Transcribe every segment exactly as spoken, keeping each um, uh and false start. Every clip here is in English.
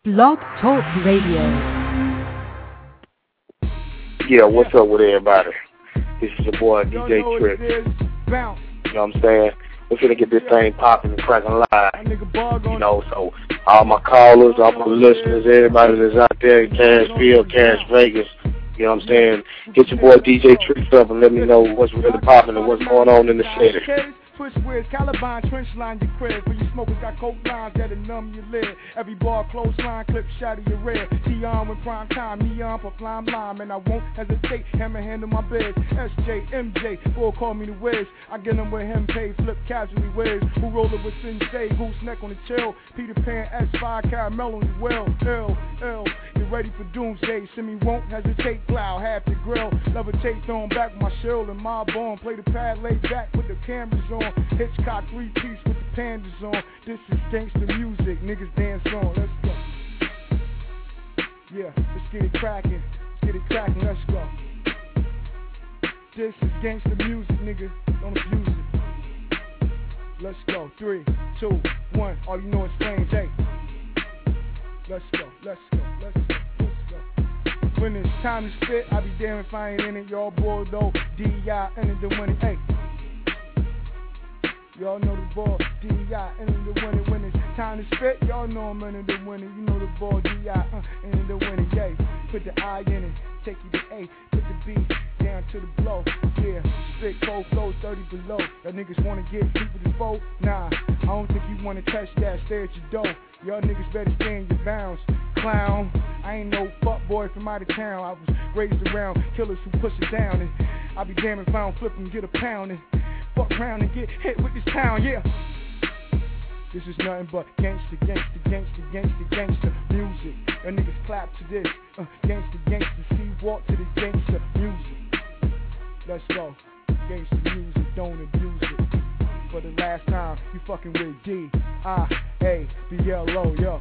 Blog Talk Radio. Yeah, what's up with everybody? This is your boy D J Trick. You know what I'm saying? We're finna get this thing popping and cracking live. You know, so all my callers, all my listeners, everybody that's out there in Cashville, Cash Vegas, you know what I'm saying? Get your boy D J Trick up and let me know what's really popping and what's going on in the city. Push with Caliban, trench line your crib. For you smokers got coke lines that'll numb your lid. Every bar, close line, clip, shot of your red. T-on with prime time, neon for flying lime. And I won't hesitate, hammer handle my biz. S J, M J, boy call me the Wiz. I get them with him, pay, flip casually Wiz. Who roll it with Sensei, goose neck on the chill. Peter Pan, S five, caramel on the well. Ill, ill, get ready for doomsday. Send me won't hesitate, plow, half the grill. Levitate, throwing back my shield and my bone. Play the pad, lay back with the cameras on. Hitchcock three-piece with the pandas on. This is gangster music, niggas dance on. Let's go. Yeah, let's get it cracking. Let's get it cracking, let's go. This is gangster music, nigga. Don't abuse it. Let's go. Three, two, one. All you know is flames, hey. Let's go, let's go, let's go, let's go. When it's time to spit, I be damn if I ain't in it. Y'all bored though, D I entered the winning, hey. Y'all know the ball, D I entered the winning. When it's time to spit, y'all know I'm entered the winning. You know the ball, D I uh, entered the winning, yeah. Put the I in it, take you to A, put the B down to the blow, yeah. Spit cold flows thirty below. Y'all niggas wanna get people to vote? Nah, I don't think you wanna touch that, stare at your dough. Y'all niggas better stay in your bounds. Clown, I ain't no fuck boy from out of town. I was raised around killers who push it down. And I be damn if I don't flip and get a pound. And fuck around and get hit with this pound, yeah. This is nothing but gangster, gangster, gangster, gangster, gangster music. Y'all niggas clap to this. Uh, gangster, gangster, see, walk to this gangster music. Let's go. Gangster music, don't abuse it. For the last time, you fucking with D I A B L O, yo.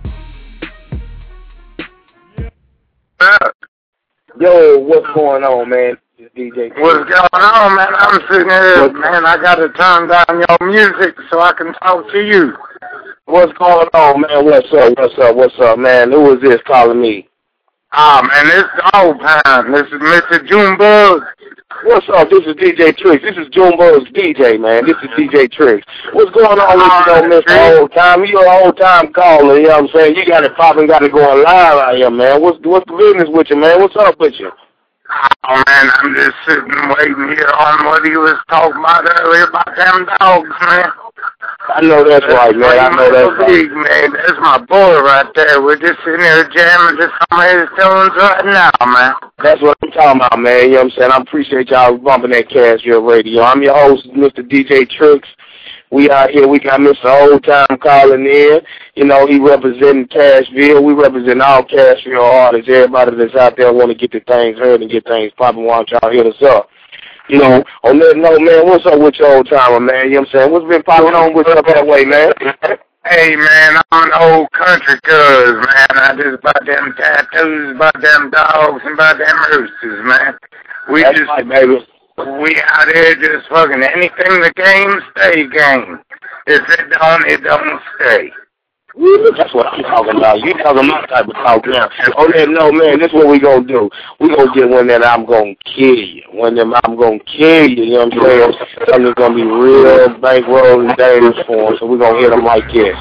Yo, what's going on, man? It's D J. What's going on, man? I'm sitting here, man. I got to turn down your music so I can talk to you. What's going on, man? What's up? What's up? What's up, man? Who is this calling me? Ah, oh, man, this is old time. This is Mister Junebug. What's up? This is D J Tricks. This is Junebug's D J, man. This is D J Tricks. What's going on with you, though, Mister Old Time? You're an old time caller, you know what I'm saying? You got it popping, got it going live out here, man. What's, what's the business with you, man? What's up with you? Oh, man, I'm just sitting waiting here on what he was talking about earlier about them dogs, man. I know that's, that's right, man. I know that's right. Man. That's my boy right there. We're just sitting here jamming to some of his tunes right now, man. That's what I'm talking about, man. You know what I'm saying? I appreciate y'all bumping that Cashville Radio. I'm your host, Mister D J Tricks. We out here. We got Mister Old Time calling in. You know, he representing Cashville. We represent all Cashville artists. Everybody that's out there want to get the things heard and get things popping. Why don't y'all hit us up? You know, on that note, man, what's up with your old timer, man? You know what I'm saying? What's been popping on with you up that way, man? Hey, man, I'm an old country cuz, man. I just bought them tattoos, bought them dogs, and bought them roosters, man. We That's just, right, baby. We out here just fucking anything the game, stay game. If it don't, it don't stay. That's what I'm talking about. You talking my type of talk now. On that note, man, this is what we gonna do. We gonna get one that I'm gonna kill you. One that I'm gonna kill you, you know what I'm saying? Something's gonna be real bankroll and dangerous for him, so we're gonna hit him like this.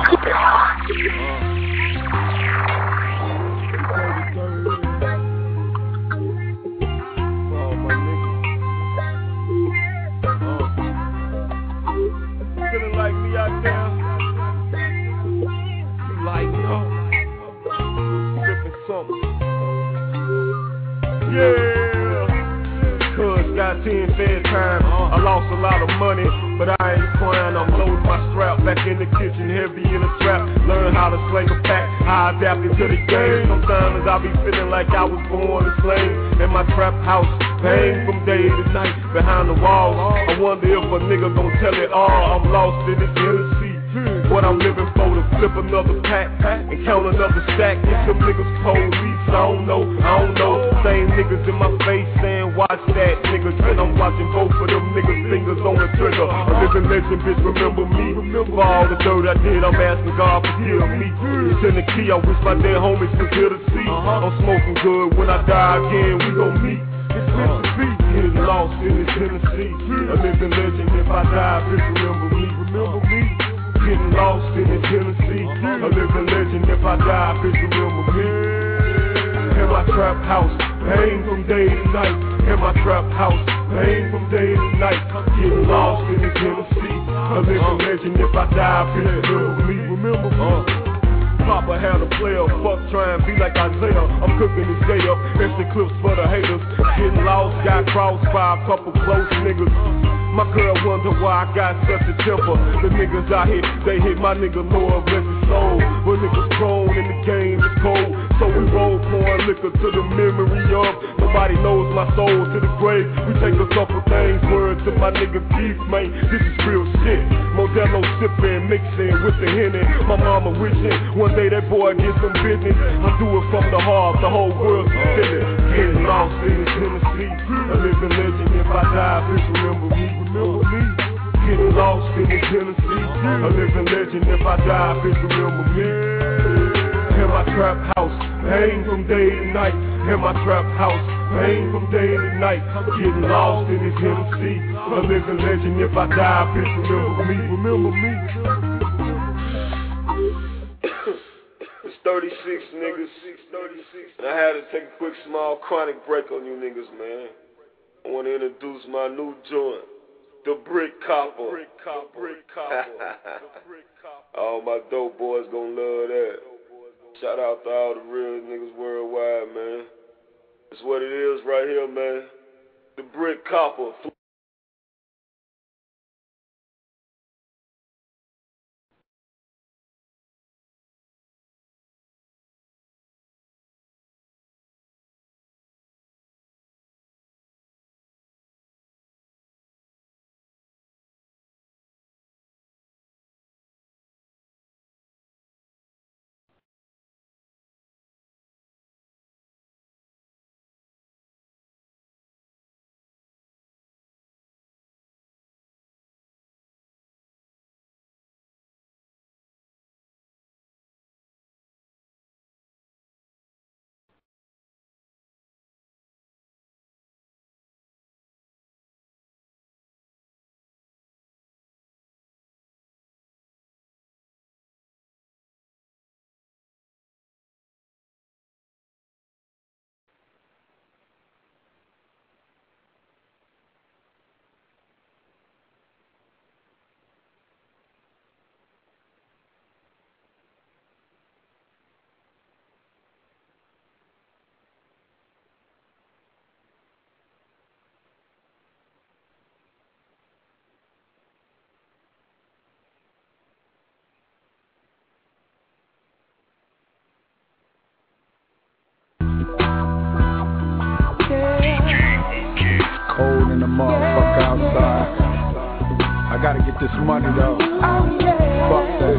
Feeling like me out there. Like, no, sipping something. Yeah, cuz got ten fair time. I lost a lot of money, but I ain't crying. I'm loading my strap back in the kitchen, heavy in a trap. Learn how to sling a pack, how I adapted to the game. Sometimes I be feeling like I was born to slang. In my trap house, pain from day to night behind the walls. I wonder if a nigga gon' tell it all. I'm lost in this inner sea. What I'm living for, to flip another pack and count another stack. Get some niggas police, I don't know, I don't know. Same niggas in my face saying watch that, niggas. And I'm watching both of them niggas' fingers on the trigger. A living legend, bitch, remember me. For all the dirt I did, I'm asking God forgive me. It's in the key, I wish my dead homies could hear the sea. I'm smoking good, when I die again, we gon' meet. It's meant to be, getting lost in this Tennessee. A living legend, if I die, bitch, remember me, remember me. Getting lost in this Tennessee. A living legend, if I die, bitch, remember me. In my trap house, pain from day to night. In my trap house, pain from day to night. Getting lost in this Tennessee. A living legend, if I die, bitch, remember me, remember me. Papa had a player, fuck trying to be like Isaiah. I'm cooking this day up, instant clips for the haters. Getting lost, got crossfire, couple close niggas. My girl wonder why I got such a temper. The niggas I hit, they hit my nigga Lord bless his soul. But niggas grown in the game, it's cold. So we roll pouring liquor to the memory of. Nobody knows my soul to the grave. We take a couple things, word to my nigga Keith, man. This is real shit. Modelo sipping, mixing with the Henny. My mama wishing one day that boy get some business. I do it from the heart, the whole world's feeling. Getting lost in Tennessee. A living legend, if I die, bitch, remember me, remember me. Getting lost in Tennessee. A living legend, if I die, bitch, remember me. In my trap house, pain from day to night. In my trap house, pain from day to night. Getting lost in Tennessee. A living legend, if I die, bitch, remember me, remember me. It's thirty-six niggas, and I had to take a quick small chronic break on you niggas, man. I want to introduce my new joint, the Brick Copper. All my dope boys gonna love that. Shout out to all the real niggas worldwide, man. That's what it is right here, man. The Brick Copper. Cold in the motherfucker outside. I gotta get this money though. Fuck that.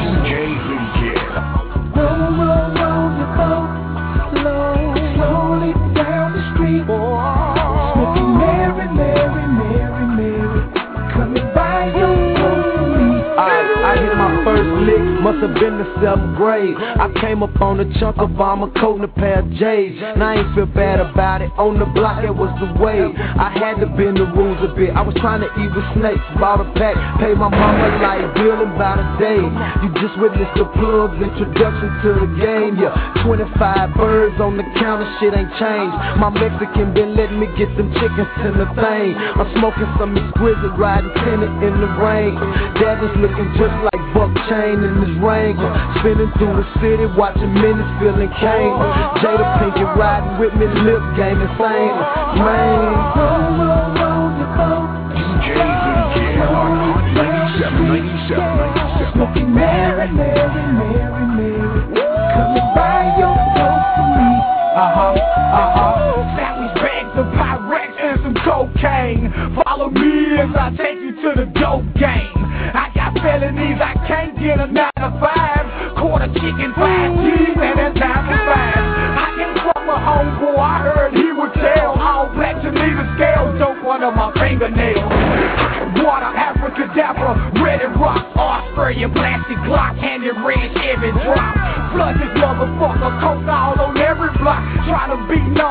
Roll, roll, roll your boat, slow, slowly down the street. Smoking Mary, Mary, Mary, Mary, coming by your boat for me. I, I hit my first lick, must have been the seventh grade. I came up on a chunk of bomber coat and a pair of J's. And I ain't feel bad about it, on the block it was the way. I had to bend the rules a bit, I was trying to eat with snakes. Bought a pack, paid my mama like bill in about a day. You just witnessed the plug's introduction to the game, yeah. Twenty-five birds on the counter, shit ain't changed. My Mexican been letting me get them chickens in the thing. I'm smoking some exquisite, riding tenant in the rain. Dad was looking just like Buck Chain in his ring. Spinning through the city, watching minutes, feeling cane. Jada Pinkett riding with me, lip game insane. Man, roll, roll, roll your boat. D J ninety-seven, ninety-seven, ninety-seven. Smoking Mary, Mary, Mary, Mary, coming by your boat for me. Uh-huh, uh-huh. Sandwich bags of Pyrex and some cocaine. Follow me as I take you to the dope game. I got felonies, I can't get a nine to five. Quarter chicken, five G's, and a time to five. I came from a homeboy, I heard he would tell. All black to need a scale, dope under my fingernails. Water, abracadabra, red and rock, art.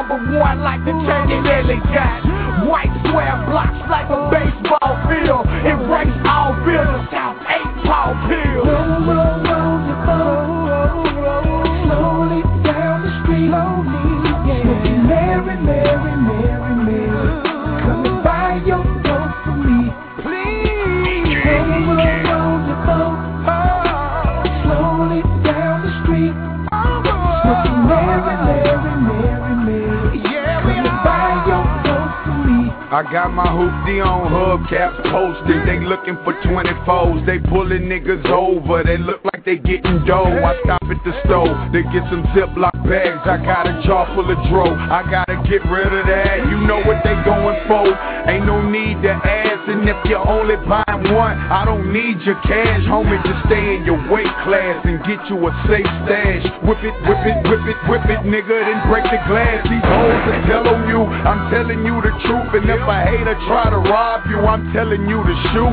number one like the chain and Lily got. White square blocks like a baseball field. Embrace all buildings, South eight Paul Pill. Roll, roll, roll your boat. Slowly down the street. Slowly, yeah. Smoking Mary, Mary, Mary, Mary. Coming by your door for me. Please. Roll, roll, roll your boat. Slowly down the street. Smoking Mary, Mary, Mary, Mary. Coming by your door for me. I got my hoopty on hubcaps posted. They looking for twenty-fours. They pulling niggas over. They look like they getting dough. I stop at the store. They get some Ziploc bags. I got a jar full of dro. I gotta get rid of that. You know what they going for. Ain't no need to ask. And if you're only buying one, I don't need your cash. Homie, just stay in your weight class and get you a safe stash. Whip it, whip it, whip it, whip it, nigga. Then break the glass. These hoes are telling you. I'm telling you the truth. And if a hater try to rob you, I'm telling you to shoot.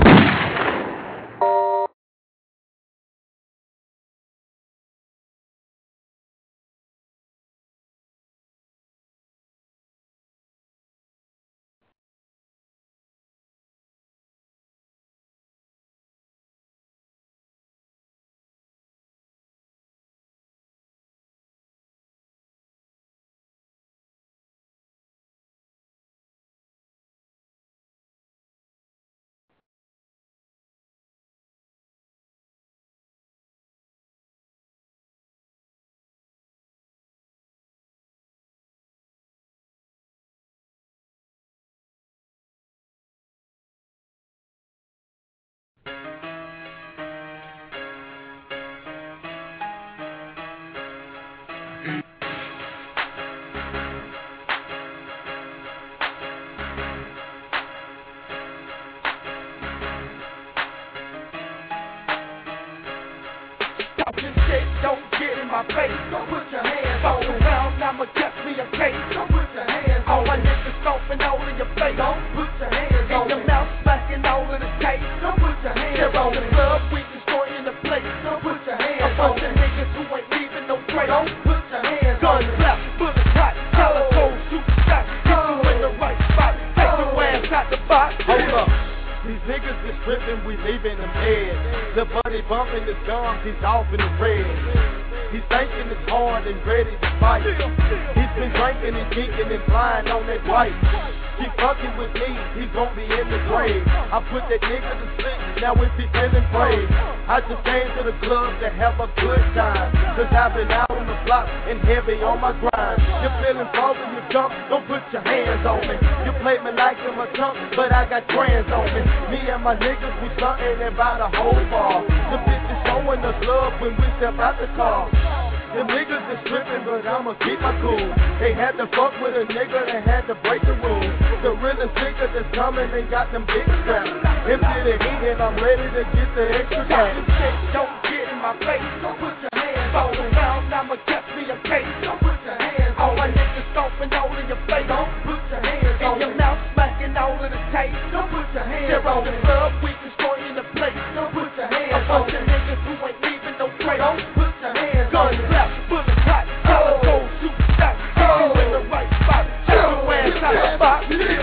Don't get in my face, don't put your hands on the ground, I'ma catch me a case, don't put your hands on my niggas stomping all in your face, don't put your hands on your mouth smacking all of the tape, don't put your hands on the club, we destroying the place, don't put your hands on the niggas who ain't leaving no trace, don't put your hands on the clap, bullet hot, calico, shoot shot, get you in the right spot, take your ass out the box, hold up. These niggas is tripping, we leaving them dead. The buddy bumping his gums, he's off in the red. He's thinking it's hard and ready to fight. He's been drinking and geeking and flying on that white. Keep fucking with me, he's gon' be in the grave. I put that nigga to sleep, now if he feeling brave. I just came to the club to have a good time. Cause I've been out on the block and heavy on my grind. You're feeling frozen, you jump, don't put your hands on me. You play me like I'm a chump, but I got trans on me. Me and my niggas, we stuntin' about a whole bar. The bitches showing us love when we step out the car. The niggas is trippin', but I'ma keep my cool. They had to fuck with a nigga and had to break the rules. The realest nigga that's coming and got them big straps. Empty the heat and I'm ready to get the extra gas. Don't get in my face, don't put your hands on the ground, I'ma catch me a case. Don't put your hands on my niggas stomping all in your face. Don't put your hands on your mouth smacking all of the tape. Don't put your hands on the club, we destroying the place. Don't put your hands on the niggas who ain't leaving no trace. Don't put your hands on the clap, bullet hot, calico, shoot shot, get you in the right spot, take your ass out the box.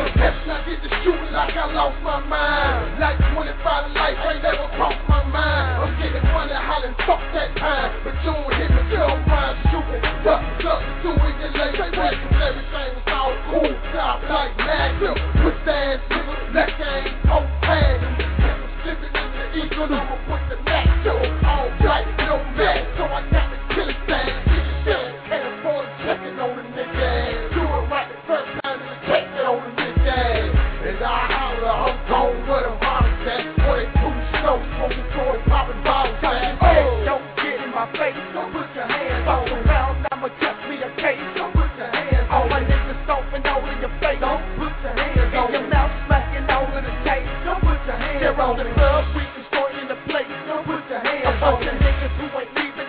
I get to shooting like I lost my mind. Like twenty-five to life ain't never crossed my mind. I'm getting money, hollering, fuck that time. But you don't hit me, still I'm rhyme stupid. Duck, duck, doing your late break. Everything was all cool, stop like Magnum. Put the ass nigga, that game, oh, pad. Slipping in the eagle, I'ma put the neck to it. All black, no match, so I got the killer stand. Still can't afford checking on the nigga. Do it right the first time and take it on the nigga. And I holler, I'm gone where the bottles at. forty-two snow, smoking toys, popping bottles at. Oh, don't get in my face, don't put your hands on the ground, I'ma catch me a case. Don't put your hands on my niggas stomping all in your face. Don't put your hands on your mouth smacking all of the tape. Don't put your hands on the club, we destroying the place. Don't put your hands on the niggas who ain't leaving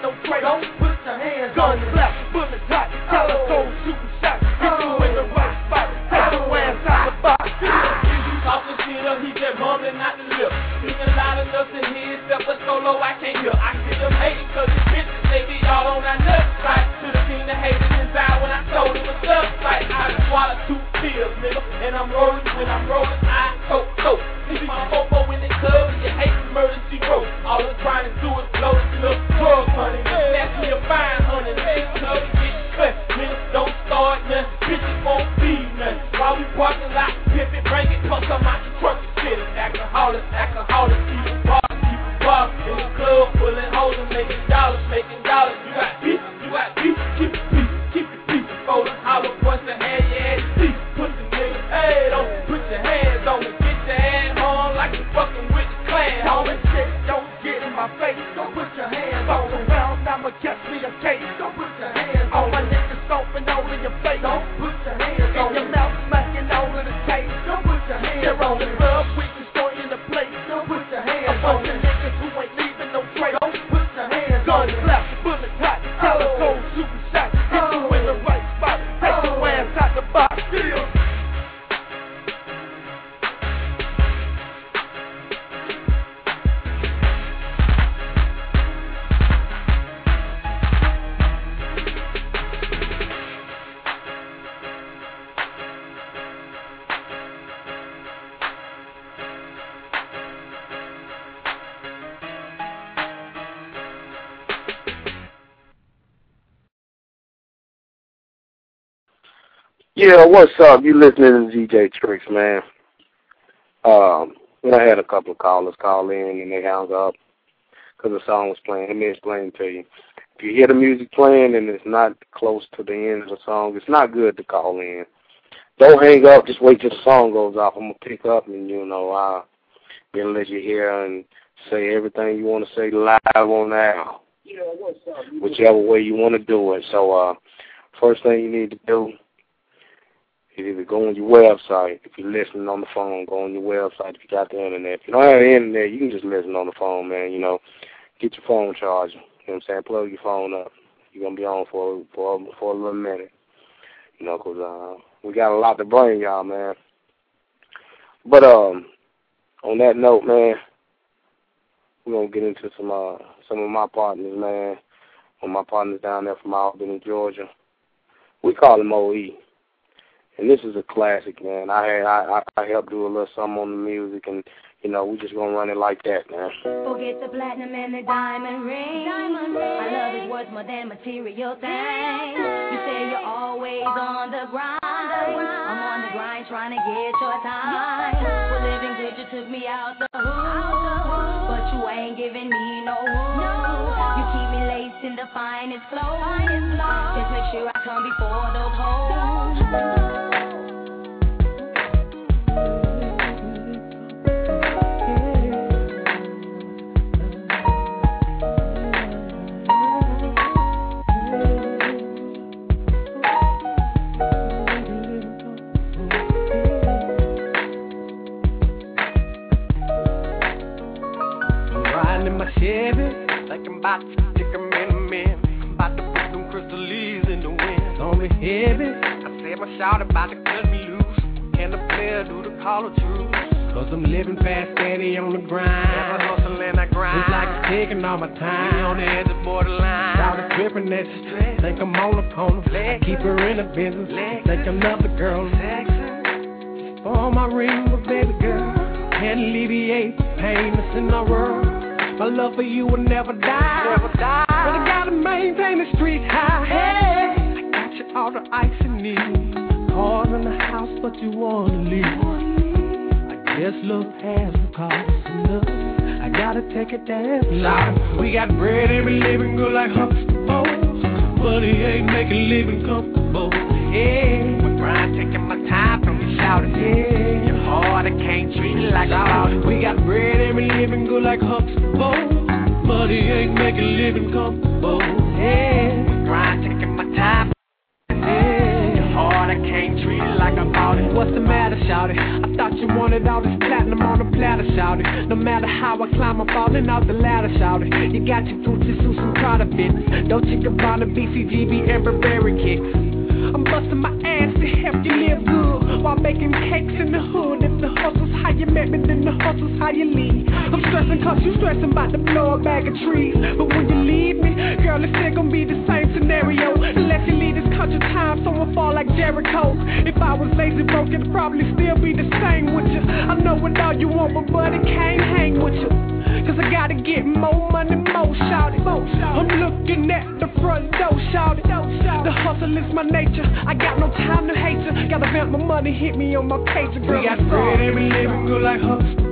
running, niggas love to get cut. Niggas don't start nothing, bitches won't be nothing. While we parking lot, pimpin', bring it, come some out the truck and shit. Alcoholics, alcoholics, even bars, even bars. In the club, pulling hoes and making dollars, making dollars. You got beef, you got beef, keep it peace, keep it peace. Before the holler, once the hand your ass deep. Put the nigga's head on, put your hands on it, get your hand on like you fucking with the clan. Homie, shit, don't get in my face, don't put your hands on the ground, I'ma catch me a case. Don't put your hands on my niggas stomping all in your face. Don't put your hands on your mouth, smacking all in the tape. Don't put your hands on the club, we can store in the place. Don't put your hands on the niggas who ain't leaving no trace. Don't put your hands on the left, bullet hot, telephone, shooting shot. Hit you in the right spot, take your ass out the box. Still. Yeah, what's up? You listening to D J Tricks, man. Um, I had a couple of callers call in and they hung up because the song was playing. Let me explain to you. If you hear the music playing and it's not close to the end of the song, it's not good to call in. Don't hang up. Just wait till the song goes off. I'm going to pick up and, you know, I'll gonna let you hear and say everything you want to say live on air. Yeah, what's up? Whichever way you want to do it. So, uh, first thing you need to do, you either go on your website. If you're listening on the phone, go on your website if you got the internet. If you don't have the internet, you can just listen on the phone, man. You know, get your phone charger. You know what I'm saying? Plug your phone up. You're going to be on for, for, for a little minute. You know, because uh, we got a lot to bring y'all, man. But um, on that note, man, we're going to get into some uh, some of my partners, man. One of my partners down there from Albany, Georgia. We call him O E. And this is a classic, man. I had I, I helped do a little something on the music, and you know we just gonna run it like that, man. Forget the platinum and the diamond ring. Diamond ring. I love is worth more than material things. You say you're always on the grind. I'm on the grind trying to get your time. For living good, you took me out the hood, but you ain't giving me no room. You keep me laced in the finest clothes. Just make sure I come before those hoes. Like I'm about to stick 'em in a man. I'm about to put them crystal leaves in the wind. On me heavy, I said my shout about to cut me loose. Can the player do the call of truth? Cause I'm living fast, steady on the grind. Never hustle and I grind. It's like it's taking all my time. Me on the edge of borderline. Shout it dripping at the stress. Think I'm all upon them. I keep her in the business. Think another girl. Just for my ring, but baby girl, can't alleviate the pain that's in our world. My love for you will never die, never die. But I gotta maintain the street high. Hey, I got you all the ice you need. Cars in the house, but you wanna leave. I guess love has the cost enough. I gotta take it down. We got bread and we living good like Huxtable, but he ain't making living comfortable. Yeah, we grind, taking my time from you shouting. Yeah. Hard, I can't treat it like a We got bread and we living good like Huxtable, but he ain't making living comfortable. Yeah, we grind, taking my time. Yeah, hard, I can't treat it like I bought it. What's the matter, shawty? I thought you wanted all this platinum on a platter, shawty. No matter how I climb, I'm falling off the ladder, shawty. You got your Gucci suits and Prada fits. Don't you about the B C G B and Burberry kicks. I'm busting my ass to help you live good while making cakes in the hood. If the hustle's how you met me, then the hustle's how you leave. I'm stressing cause you stressing about to blow a bag of trees. But when you leave me, girl, it's still gonna be the same scenario. Unless you leave this country time, someone fall like Jericho. If I was lazy broke, it'd probably still be the same with you. I know what all you want, but buddy can't hang with you. Cause I gotta get more money, more shouted. I'm looking at the front door, shouted. The hustle is my nature. I got no time to hate you. Gotta vamp my money, hit me on my page. Girl, we got bread every living good like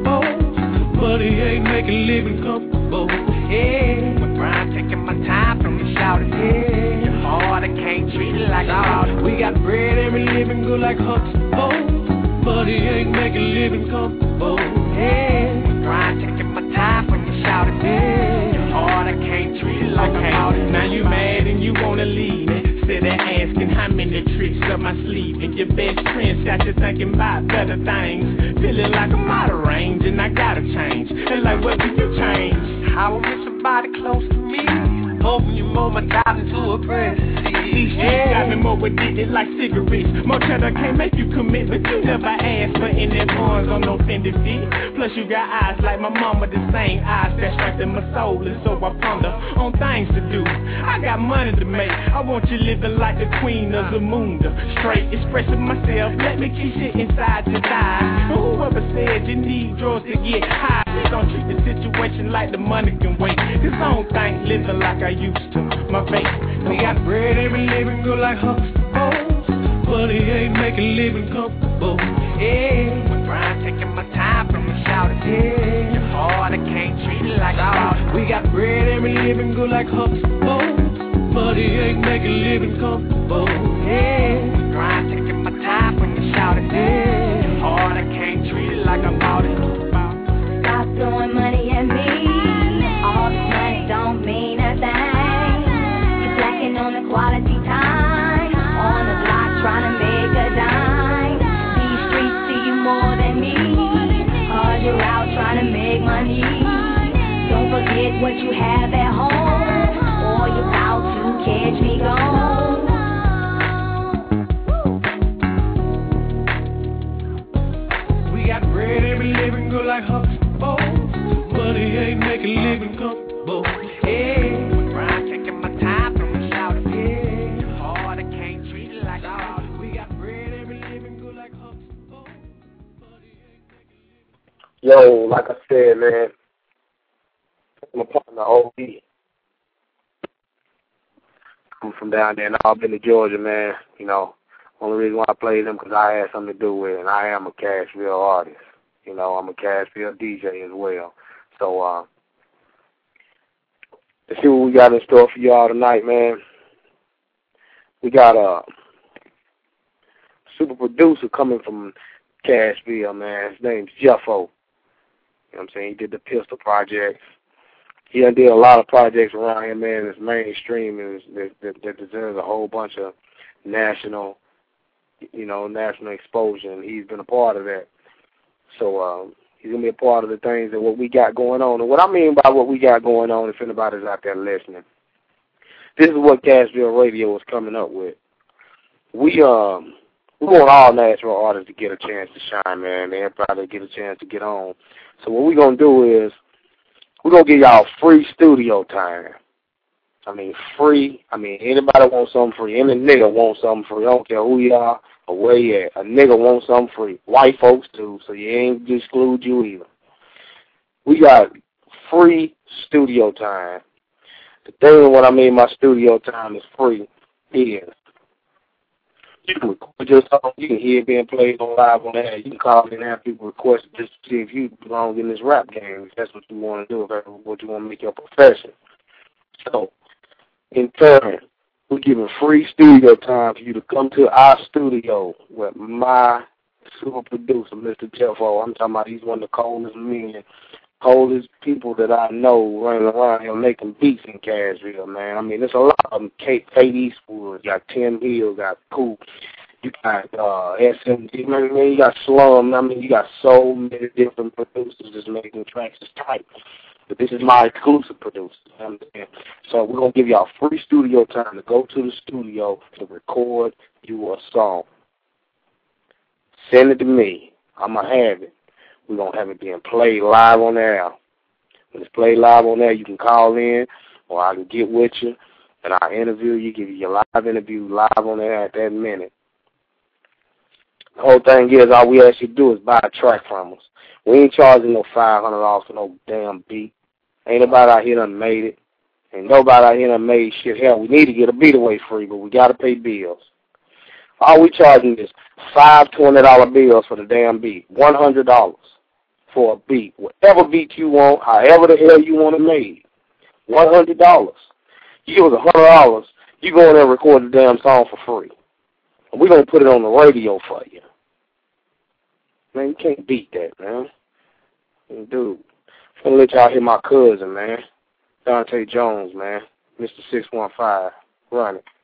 hustle. Buddy ain't making living comfortable. Yeah, my grind taking my time from the shouted. Yeah, your heart I can't treat it like I We got bread every living good like hustle. Buddy ain't making living comfortable. Yeah, my grind taking my time from the shouted. Yeah, your heart I can't treat it like okay. I'm now you mad and you wanna leave me. Instead of asking how many tricks up my sleeve. And your best friends got you thinking about better things. Feeling like I'm out of range and I gotta change. And like what do you change? How I miss somebody close to me. Hoping you mold my doubt into a prayer. These streets got me more addicted like cigarettes. More cheddar can't make you commit, but you never asked for any funds on no Fendi fit. Plus you got eyes like my mama, the same eyes that strengthen my soul. And so I ponder on things to do. I got money to make. I want you living like the queen of Zamunda. Straight expressing myself, let me keep shit inside your thighs. Whoever said you need drugs to get high, please don't treat the situation like the money can wait. Cause I don't think living like I used to, my face. We got bread every living good like hustle. But he ain't making living comfortable. Yeah, my grind taking my time from the shouted. Yeah, your heart I can't treat it like I We got bread every living good like hustle. But he ain't making living comfortable. Yeah, my grind taking my time from the shouted. Yeah, your heart I can't treat it like I'm out it. Stop throwing money at me. All this money don't mean a thing. You're slacking on the quality time. On the block trying to make a dime. These streets see you more than me. Cause you're out trying to make money. Don't forget what you have at home, or you're about to catch me gone. We got bread every living good like hustle. But he ain't making living comfortable. Yeah, my grind taking my time from the shouted. Yeah, hard I can't treat it like I We got bread every living good like hustle. Yo, like I said, man, my partner O B. I'm from down there in Albany, Georgia, man. You know, only reason why I played them because I had something to do with it, and I am a Cashville artist. You know, I'm a Cashville D J as well. So, uh, let's see what we got in store for y'all tonight, man. We got a super producer coming from Cashville, man. His name's Jeffo. You know what I'm saying? He did the Pistol Projects. He done did a lot of projects around here, man. It's mainstream and that, that, that deserves a whole bunch of national, you know, national exposure, and he's been a part of that. So, um, he's going to be a part of the things and what we got going on. And what I mean by what we got going on, if anybody's out there listening, this is what Cashville Radio is coming up with. We um we want all natural artists to get a chance to shine, man. Everybody to get a chance to get on. So what we're going to do is we're going to give y'all free studio time. I mean, free. I mean, anybody wants something free. Any nigga wants something free. I don't care who you are or where you at. A nigga wants something free. White folks too, so you ain't exclude you either. We got free studio time. The thing what I mean by studio time is free is you can record your song, you can hear it being played on live on air. You can call in and have people request it just to see if you belong in this rap game, if that's what you want to do, if that's what you want to make your profession. So, in turn, we're giving free studio time for you to come to our studio with my super producer, Mister Jeffo. I'm talking about he's one of the coldest men, coldest people that I know running around here making beats in Cashville, man. I mean, there's a lot of them. Kate, Kate Eastwood, you got Tim Hill, got Coop, you got uh, S M G, man, you got Slum. I mean, you got so many different producers that's making tracks. It's tight. But this is my exclusive producer. You know what I'm saying? So we're going to give y'all free studio time to go to the studio to record you a song. Send it to me. I'm going to have it. We're going to have it being played live on air. When it's played live on air, you can call in or I can get with you and I'll interview you, give you your live interview live on there at that minute. The whole thing is, all we ask you to do is buy a track from us. We ain't charging no five hundred dollars for no damn beat. Ain't nobody out here done made it. Ain't nobody out here done made shit. Hell, we need to get a beat away free, but we got to pay bills. All we charging is five twenty dollar bills for the damn beat. one hundred dollars for a beat. Whatever beat you want, however the hell you want it made. one hundred dollars. You give us one hundred dollars, you go in there and record the damn song for free. And we're going to put it on the radio for you. Man, you can't beat that, man. Dude, I'm going to let y'all hear my cousin, man. Dante Jones, man. Mister six one five. Run it.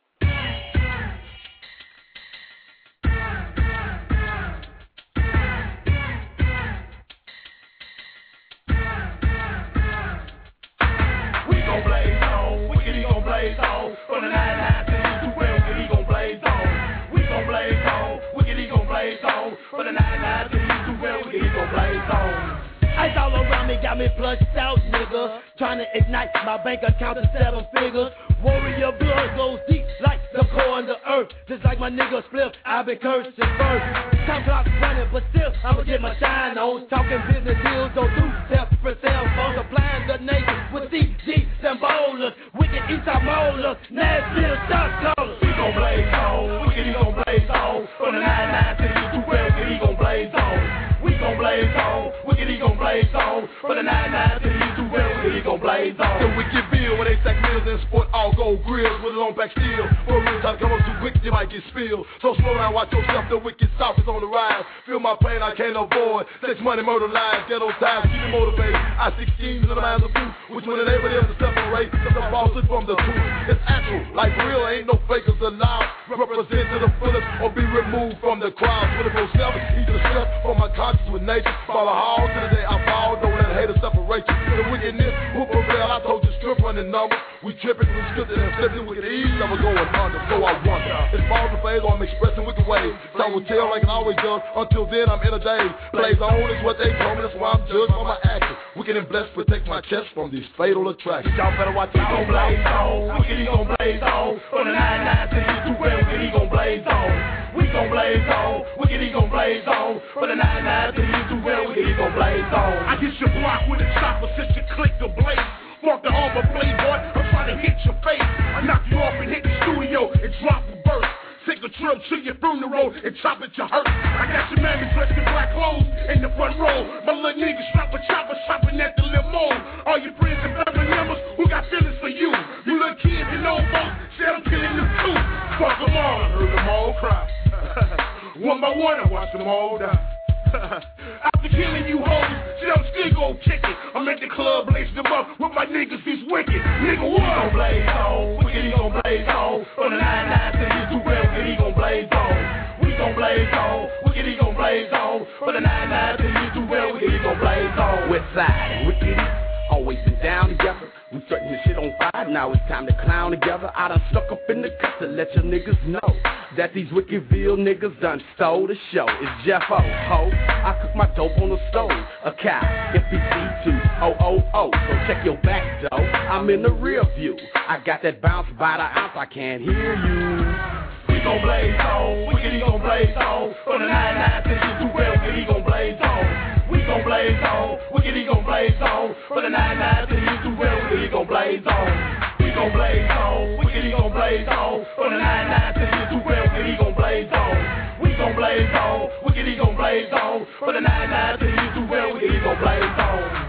We gon' blaze on. Wicked, he gon' blaze on. From the nine nine to the two twelve, wicked, he gon' blaze on. We gon' blaze on. Wicked, he gon' blaze on. From the nine nine to the two twelve, wicked, he gon' blaze on. Ice all around me, got me flushed out, nigga. Trying to ignite my bank account to seven figures. Warrior blood goes deep like the core in the earth. Just like my niggas flip, I've been cursed and first. Time clock's running, but still, I'ma get my shine on. Talking business deals, go through separate cell phones. Applying the nation with C Gs and bowlers. Wicked Eastside molars, Nashville shot callers. We gon' blaze on, wicked he gon' blaze on. From the nine nine to the two twelve, wicked he gon' blaze on. We gon' blaze on, wicked he gon' blaze on. From the nine nine to the two twelve, wicked he gon' blaze on. The wicked bill, when they stack meals and sport all gold grills with a long back steel. For real time come up too quick, you might get spilled. So slow down, watch yourself, the wicked south is on the rise. Feel my pain, I can't avoid. Sex, money, murder, lies, ghetto times, keep me motivated. I see schemes in the minds of youth, which when enable them to separate the falsehood from the truth. It's actual, like real, ain't no fakers allowed. Represent to the fullest or be removed from the crowd. twenty-four seven, either step from my conscience with nature. Follow hard to the day I fall, don't let haters separate you. The wickedness who prevail, I told you strip running numbers. We tripping, we scripted and flipping, wicked ease, never going under, so I wonder. It's falls and phase, or I'm expressing wicked ways. Time will tell like it always does, until then I'm in a daze. Blaze on is what they told me, that's why I'm judged for my actions. Wicked and blessed, protect my chest from these fatal attractions. Y'all better watch out. We gon' blaze on, wicked he gon' blaze on. From the nine nine to the two twelve, wicked he gon' blaze on. We gon' blaze on, wicked he gon' blaze on. From the nine nine to the two twelve, wicked he gon' blaze on. I get your block with a chopper since you click the blaze. Fuck the armor playboy, I'm trying to hit your face. I knock you off and hit the studio and drop a burst. Take a trip to your funeral and chop it your hurt. I got your mammy dressed in black clothes in the front row. My little nigga strap a chopper shopping at the limo. All your friends and family members who got feelings for you. You little kids and old folks said I'm killing them too. Fuck them all, I heard them all cry. One by one I watch them all die. After killing you hoes, shit, I'm still gon' kick it. I'm at the club blazing them up with my niggas, he's wicked. Nigga, what? We gon' blaze on, wicked he gon' blaze on. From the nine nine to the two twelve, wicked he gon' blaze on. We gon' blaze on, wicked he gon' blaze on. From the nine nine to the two twelve, wicked he gon' blaze on. West side, wicked, always been down together. We setting this shit on fire, now it's time to clown together. I done stuck up in the cut to let your niggas know that these Wickedville niggas done stole the show. It's Jeff O, ho. I cook my dope on the stove. A cow, F B C two oh oh oh. So check your back, though. I'm in the rear view. I got that bounce by the ounce, I can't hear you. We gon' blaze on, wicked he gon' blaze on. From the nine nine to the two twelve, wicked he gon' blaze on. We gon' blaze on, wicked he gon' blaze on. From the nine nine to the two twelve, wicked he gon' blaze on. We gon' blaze on, wicked he gon' blaze on. From the nine nine to the two twelve, wicked he gon' blaze on. We gon' blaze on, wicked he gon' blaze on. From the nine nine to the two twelve, wicked he gon' blaze on.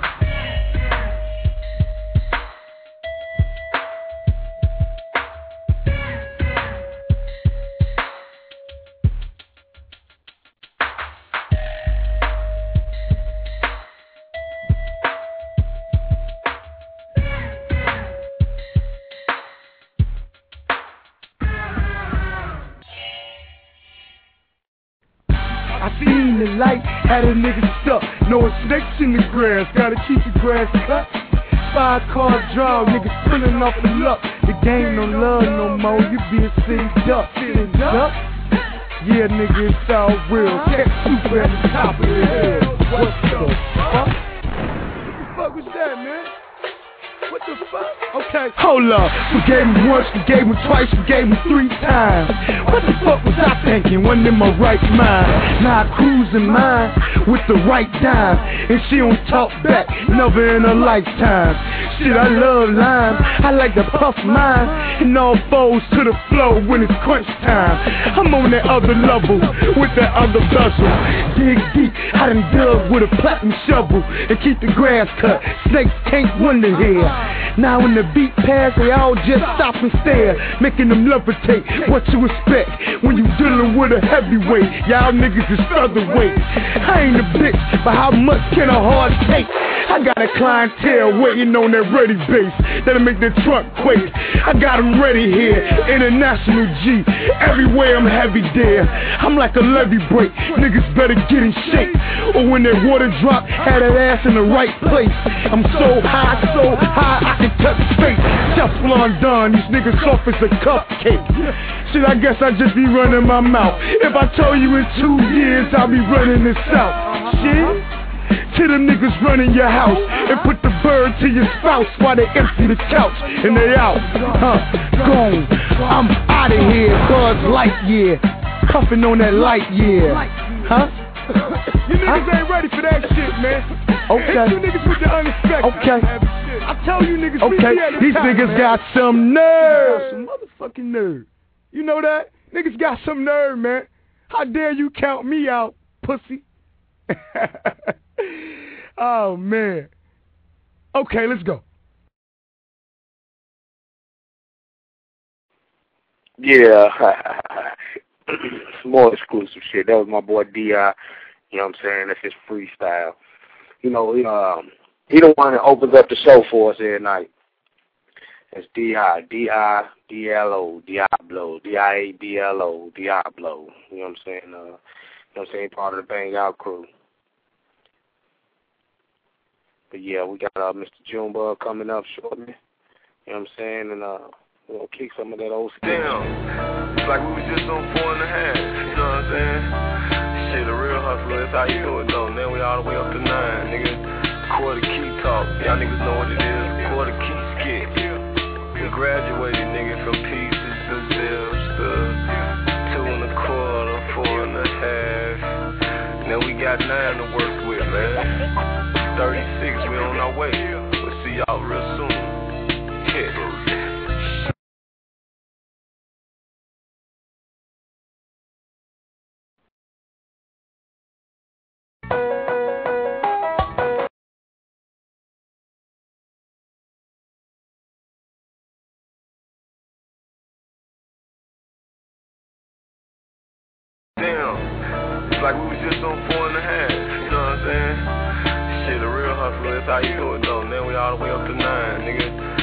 Seen the light, had a nigga stuck. No snakes in the grass, gotta keep the grass cut. Five car draw, niggas pulling off the luck. The game no love no more, you be a city duck. City duck? Yeah, nigga, it's all real. Catch super at the top of the hill. What the fuck? What the fuck was that, man? What the fuck? Okay, hold up. Forgave me once, forgave me twice, forgave me three times. What the fuck was I thinking? Wasn't in my right mind. Now I cruising mine with the right dime, and she don't talk back, never in her lifetime. Shit, I love lime, I like to puff mine, and all foes to the flow when it's crunch time. I'm on that other level with that other vessel. Dig deep, I done dug with a platinum shovel and keep the grass cut. Snakes can't wonder here. Now when the beat pass, they all just stop and stare, making them levitate. What you expect when you dealing with a heavyweight? Y'all niggas is featherweight. I ain't a bitch, but how much can a heart take? I got a clientele waiting on that ready base that'll make the trunk quake. I got them ready here, international G. Everywhere I'm heavy there. I'm like a levee break. Niggas better get in shape, or when that water drop, had that ass in the right place. I'm so high, so high, I can touch space. Teflon Don, these niggas soft as a cupcake. Shit, I guess I just be running my mouth. If I told you in two years, I'll be running this out. Shit. To them niggas running your house and put the bird to your spouse while they empty the couch and they out, huh, gone. I'm out of here, Buzz Lightyear, cuffing on that light year, huh? You niggas ain't ready for that shit, man. Okay. You niggas with the unexpected. Okay. I tell you niggas, okay. These time, niggas man. got some nerve, some motherfucking nerve. You know that? Niggas got some nerve, man. How dare you count me out, pussy? Oh, man. Okay, let's go. Yeah. Some more exclusive shit. That was my boy D I. You know what I'm saying? That's his freestyle. You know, he, um, he the one that opens up the show for us every night. It's D I. D I D L O. Diablo. D I A B L O. Diablo. You know what I'm saying? Uh, you know what I'm saying? Part of the Bang Out crew. But yeah, we got uh, Mister Junebug coming up shortly. You know what I'm saying? And uh, we're going to kick some of that old stuff. Damn. It's like we was just on four and a half. You know what I'm saying? Shit, a real hustler. That's how you do it, though. Now we all the way up to nine, nigga. Quarter key talk. Y'all niggas know what it is. Quarter key skit. We graduated, nigga, from pieces to zips to two and a quarter, four and a half. Now we got nine to work with, man. thirty-six, we on our way. We'll see y'all real soon. Yeah. Damn, it's like we was just on four and a half. You know what I'm saying? Shit, a real hustler, that's how you do it, though. Now we all the way up to nine, nigga.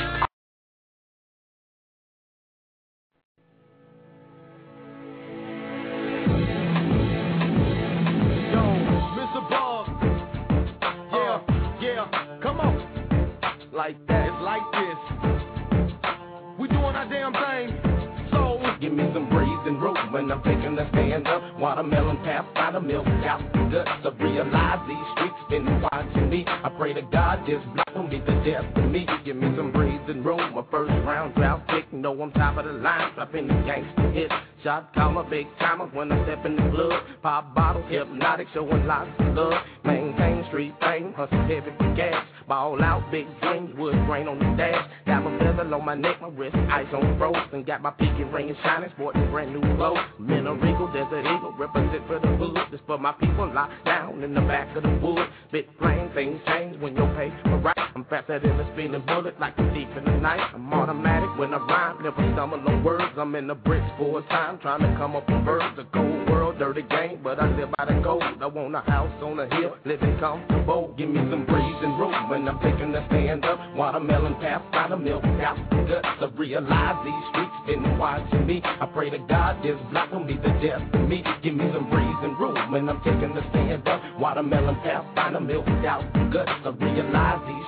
Yo, Mister Bob. Yeah, yeah, come on. Like that, it's like this. We doing our damn thing. So, give me some brazen rope when I'm taking a stand up. Watermelon tap by the milk out the guts. To realize these streets been watching me. I pray to God this block will be the death of me. Give me some brazen rope, my first round drought pick. Know I'm top of the line, dropping the gangster hit. Shot caller, big timer when I step in the club. Pop bottles, hypnotic, showing lots of love. Maintain street fame, hustle heavy for gas. Ball out, big dreams, wood grain on the dash. Diamond bezel on my neck, my wrist, ice on froze. And got my pinky ring shining, sporting brand new clothes. Men are regal, desert eagle, represent for the hood. This for my people locked down in the back of the wood. Bit plain, things change when you pay for right. I'm faster than a spinning bullet, like a thief in the night. I'm automatic when I rhyme, never stumble on words. I'm in the bricks full time, trying to come up with birds. A cold world, dirty game, but I live by the code. I want a house on a hill, living comfortable. Give me some breeze and room when I'm taking a stand up. Watermelon pass by the milk out the guts. To realize these streets been watching me. I pray to God this block will be the death of me. Give me some breeze and room when I'm taking a stand up. Watermelon pass by the milk out the guts. To realize these streets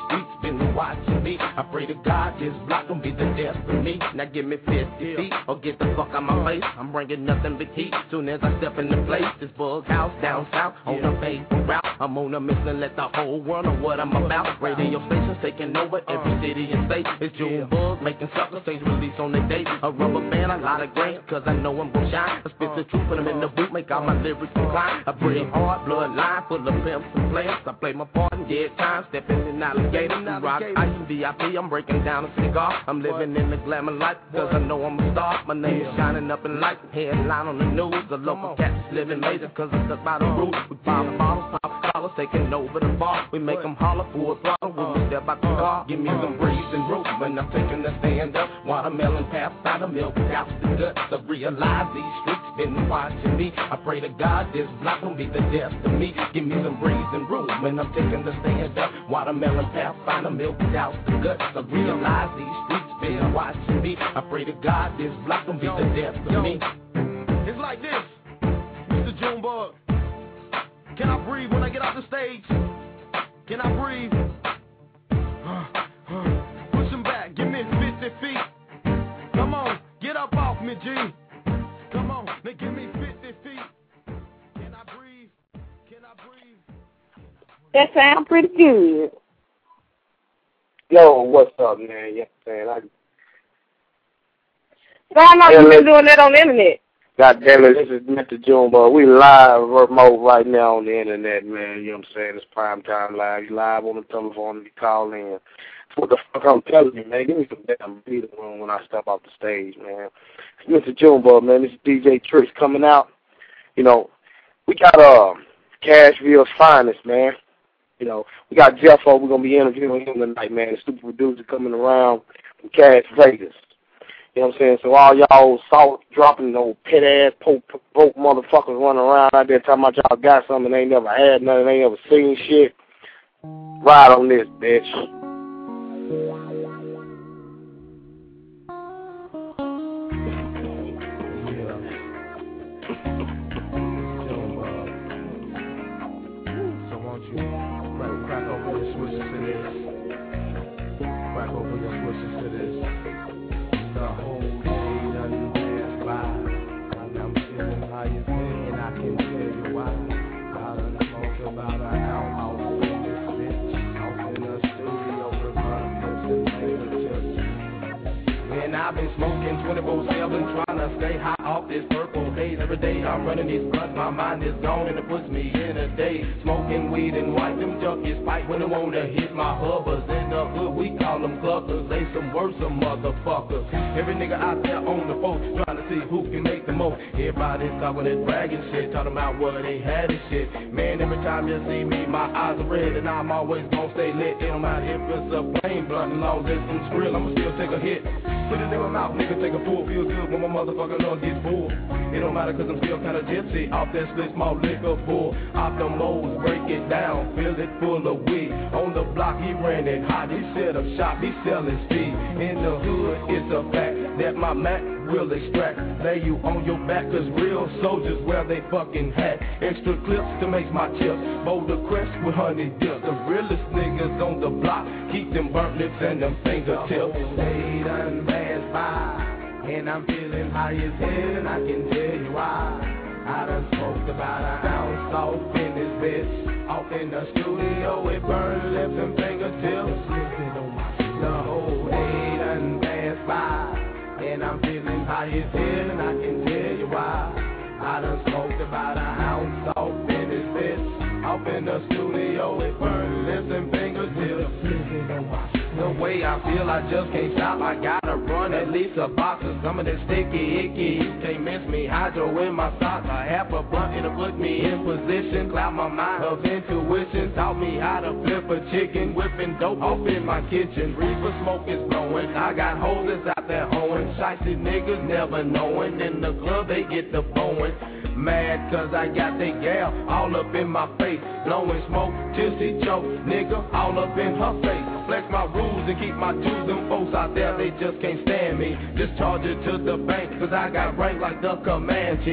been watching me. I pray to God this block gon' be the death of me. Now give me fifty feet or get the fuck out my face. I'm bringing nothing but heat. Soon as I step in the place, this bug house down south on the faithful route. I'm on a mission, let the whole world know what I'm about. Radio stations taking over every city and state. It's June Bug making sucker stage release on the date. A rubber band, a lot of grain, cause I know I'm gon' shine. I spit the truth, put them in the boot, make all my lyrics incline. I breathe hard, blood line full of pimps and players. I play my part in dead time, stepping in alligator. Rock ice and V I P, I'm breaking down a cigar. I'm living in the glamour life, cause I know I'm a star. My name is shining up in light, headline on the news. The local cats living major, cause I stuck by the roof. We pop bottles, pop collars, taking over the bar. We make them holler for a throttle when we step out the car. Give me some breeze and root when I'm taking the stand up. Watermelon pass by the milk without the guts. I realize these streets been watching me. I pray to God this block gon' be the death of me. Give me some breeze and room when I'm taking the stand up. Watermelon pass by the milk without the guts. I realize these streets been watching me. I pray to God this block gon' be the death of me. It's like this, Mister Junebug. Can I breathe when I get off the stage? Can I breathe? Push him back, give me fifty feet. Come on, get up off me, G. Come on, they give me fifty feet. Can I breathe? Can I breathe? That sounds pretty good. Yo, what's up, man? Yeah, man. I... So I know you've been doing that on the internet. God damn it, this is Mister Junebug. We live remote right now on the internet, man. You know what I'm saying? It's prime time live. You live on the telephone and you call in. That's what the fuck I'm telling you, man. Give me some damn breathing room when I step off the stage, man. It's Mister Junebug, man. This is D J Tricks coming out. You know, we got uh, Cashville's finest, man. You know, we got Jeffo. We're going to be interviewing him tonight, man. The super producer coming around from Cash Vegas. You know what I'm saying? So all y'all salt dropping those pit ass poke broke motherfuckers running around out there talking about y'all got something they ain't never had nothing, they ain't never seen shit. Ride on this, bitch. I've been smoking twenty-four seven, trying to stay high off this purple haze. Every day I'm running these blunts, my mind is gone and it puts me in a daze. Smoking weed and white, them junkies fight when they wanna hit my hubbers. In the hood, we call them cluckers, they some worse some motherfuckers. Every nigga out there on the phone, trying to see who can make the most. Everybody's talking that bragging shit, talking about what they had and shit. Man, every time you see me, my eyes are red and I'm always gonna stay lit. It don't matter if it's a plain blunt, as long as it's some skrill, I'ma still take a hit. Put it in my mouth, nigga, take a pull, feel good when my motherfucker nose gets full. It don't matter cause I'm still kinda gypsy, off that split small liquor bull. Off the moles, break it down, fill it full of weed. On the block, he ran it hot, he set up shop, he selling speed. In the hood, it's a fact that my Mac will extract. Lay you on your back cause real soldiers wear they fucking hat. Extra clips to make my chips, Boulder Crest with honey dip. The realest niggas on the block, keep them burnt lips and them fingertips. They done passed by, and I'm feeling high as hell, and I can tell you why. I done smoked about an ounce off in this bitch. Off in the studio with burnt lips and fingertips. The whole day done passed by, and I'm feeling high as hell, and I can tell you why. I done smoked about an ounce off in this bitch. Off in the studio with burnt lips and fingertips. The way I feel, I just can't stop. I gotta run at least a box of some of this sticky icky. You can't miss me. Hydro in my socks. I have a blunt and it put me in position. Cloud my mind of intuition. Taught me how to flip a chicken. Whipping dope off in my kitchen. Reefer smoke is blowing. I got holders out there hoeing. Shicey niggas never knowing. In the club they get the bowing. Mad cause I got they gal all up in my face. Blowing smoke till she choke. Nigga all up in her face. Flex my rules and keep my dues. Them folks out there, they just can't stand me. Just charge it to the bank cause I got rank like the Comanche.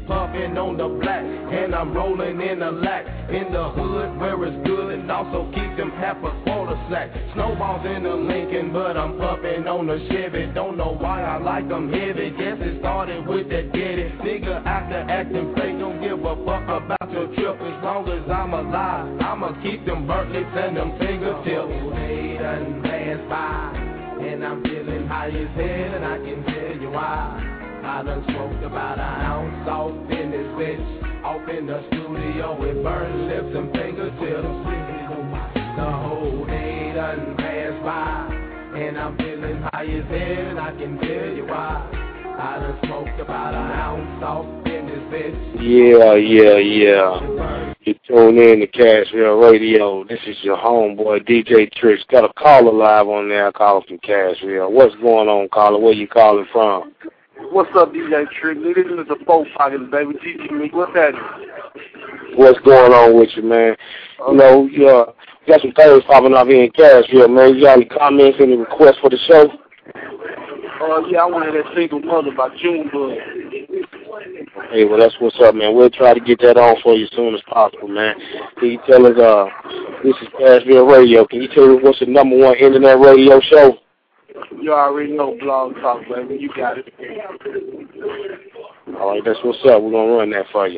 puffin' on the black, and I'm rolling in the lack. In the hood where it's good, and also keep them half a quarter sack. Snowballs in the Lincoln, but I'm puffin' on the Chevy. Don't know why I like them heavy. Guess it started with that daddy. Nigga out there acting fake, don't give a fuck about your trip. As long as I'm alive, I'ma keep them Berkeleys and them fingertips. They done passed by, and I'm feeling high as hell, and I can tell you why. I done smoked about an ounce off in this bitch, off in the studio with burning lips and fingertips. The whole day done passed by, and I'm feeling high as hell, and I can tell you why. I done smoked about an ounce off in this bitch. Yeah, yeah, yeah. You tune in to Cashville Radio. This is your homeboy, D J Tricks. Got a caller live on there. I call from Cashville. What's going on, caller? Where you calling from? What's up, D J Tricks? This is the four pockets, baby. Teaching me. What's that? What's going on with you, man? You know, you uh, got some things popping up here in Cashville, man. You got any comments, any requests for the show? Uh, yeah, I wanted that single mother by Junebug. Hey, well, that's what's up, man. We'll try to get that on for you as soon as possible, man. Can you tell us, uh, this is Cashville Radio. Can you tell us what's the number one internet radio show? You already know Blog Talk, baby. You got it. All right, that's what's up. We're going to run that for you.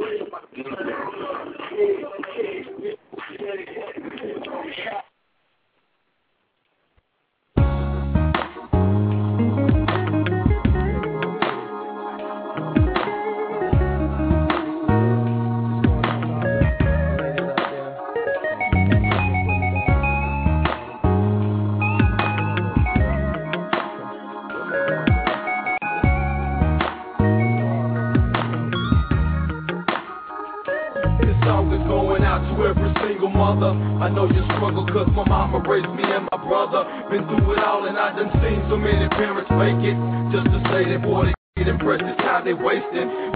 I know you struggle cause my mama raised me and my brother. Been through it all and I done seen so many parents make it. Just to say that boy they get impressed is how they wasting.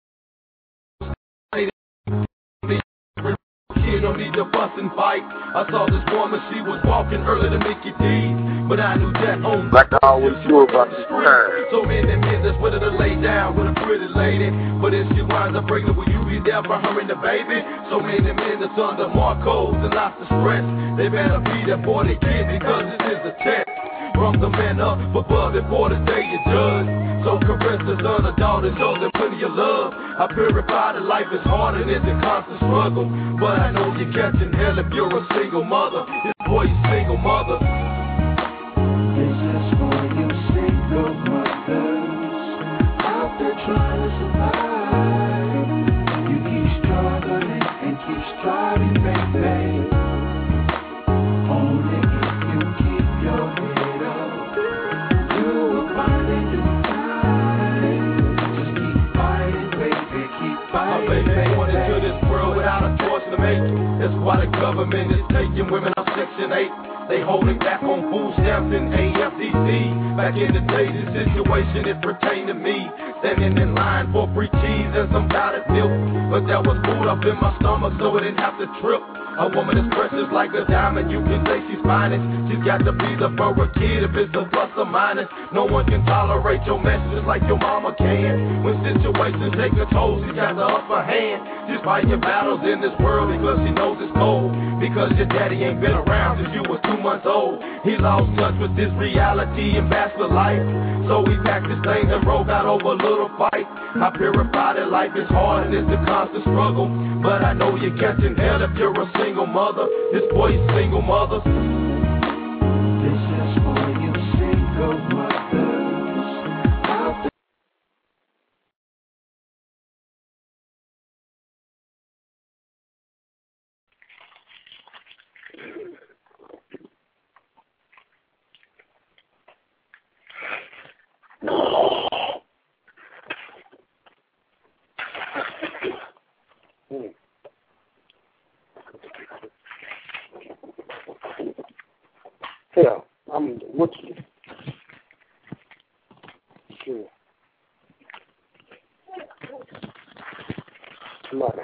Kid don't need to fuss and fight. I saw this woman, she was walking early to Mickey D's, but I knew that on like I always do about this time. So many men that's ready to lay down with a pretty lady, but if she winds up pregnant, will you be there for her and the baby? So many men that's under Marcos and lots of stress. They better be there for the kid because it is a test. From the man up above before the day you judge. So caress the son of daughters, show them plenty of love. I purify that life is hard and it's a constant struggle. But I know you're catching hell if you're a single mother. This boy's single mother. This is for you single mothers out there trying to survive. You keep struggling and keep striving, baby. Only if you keep your head up, you will find a new time. Just keep fighting, baby, keep fighting. My baby born into this world without a choice to make. That's why the government is taking women out Section eight. They holding back on food stamps and A F D C. Back in the day, the situation, it pertained to me. Standing in line for free cheese and some powdered milk. But that was food up in my stomach, so it didn't have to trip. A woman is precious like a diamond, you can say she's finest. She's got to be the for a kid if it's a plus or minus. No one can tolerate your messages like your mama can. When situations take a toll, she got the upper hand. She's fighting your battles in this world because she knows it's cold. Because your daddy ain't been around since you was two months old. He lost touch with this reality and bachelor life. So we packed his things and broke out over a little fight. I purify that life is hard and it's a constant struggle. But I know you're catching hell if you're a single mother. This boy's single mother. This is for you single mothers out there. Yeah, I'm what you sure. Money.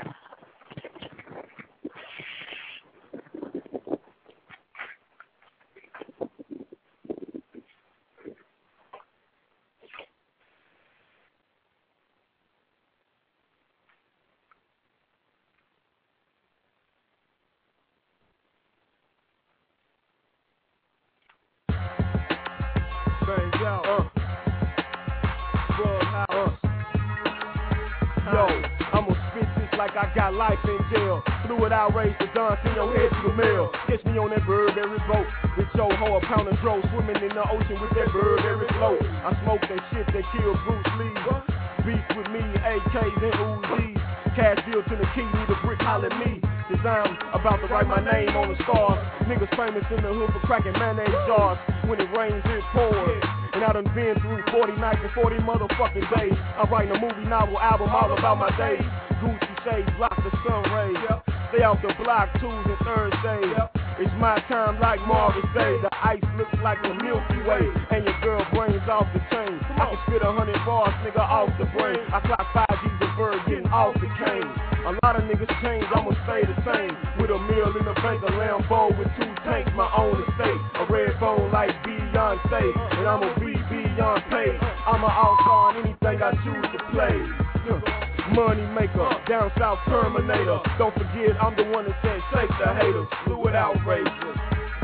brains out. Uh. Bug house. Uh. Yo, I'ma spit this like I got life in jail. Fluid outrage the Don, send your head to the mail. Catch me on that Burberry boat with Joe Ho, a pound of dro, swimming in the ocean with that Burberry float. I smoke that shit that killed Bruce Lee. Beef with me, A Ks and Uzis. Cash deal to the key, need a brick, holler at me. Cause I'm about to write my name on the stars. Niggas famous in the hood for cracking mayonnaise jars. When it rains, it pours. And I done been through forty nights and forty motherfucking days. I'm writing a movie novel album all about my days. Gucci shades, block the sun rays. Stay off the block Tuesdays and Thursdays. It's my time like Marvin's Day. The ice looks like the Milky Way. And your girl brains off the chain. I can spit a hundred bars, nigga, off the brain. I clock five G's a bird getting off the cane. A lot of niggas change, I'ma stay the same. With a meal in the bank, a Lambo with two tanks, my own estate. A red bone like Beyonce, and I'ma be beyond paid. I'm an all-star on anything I choose to play. Money maker, down south Terminator. Don't forget, I'm the one that said shake the haters. Fluid outrageous.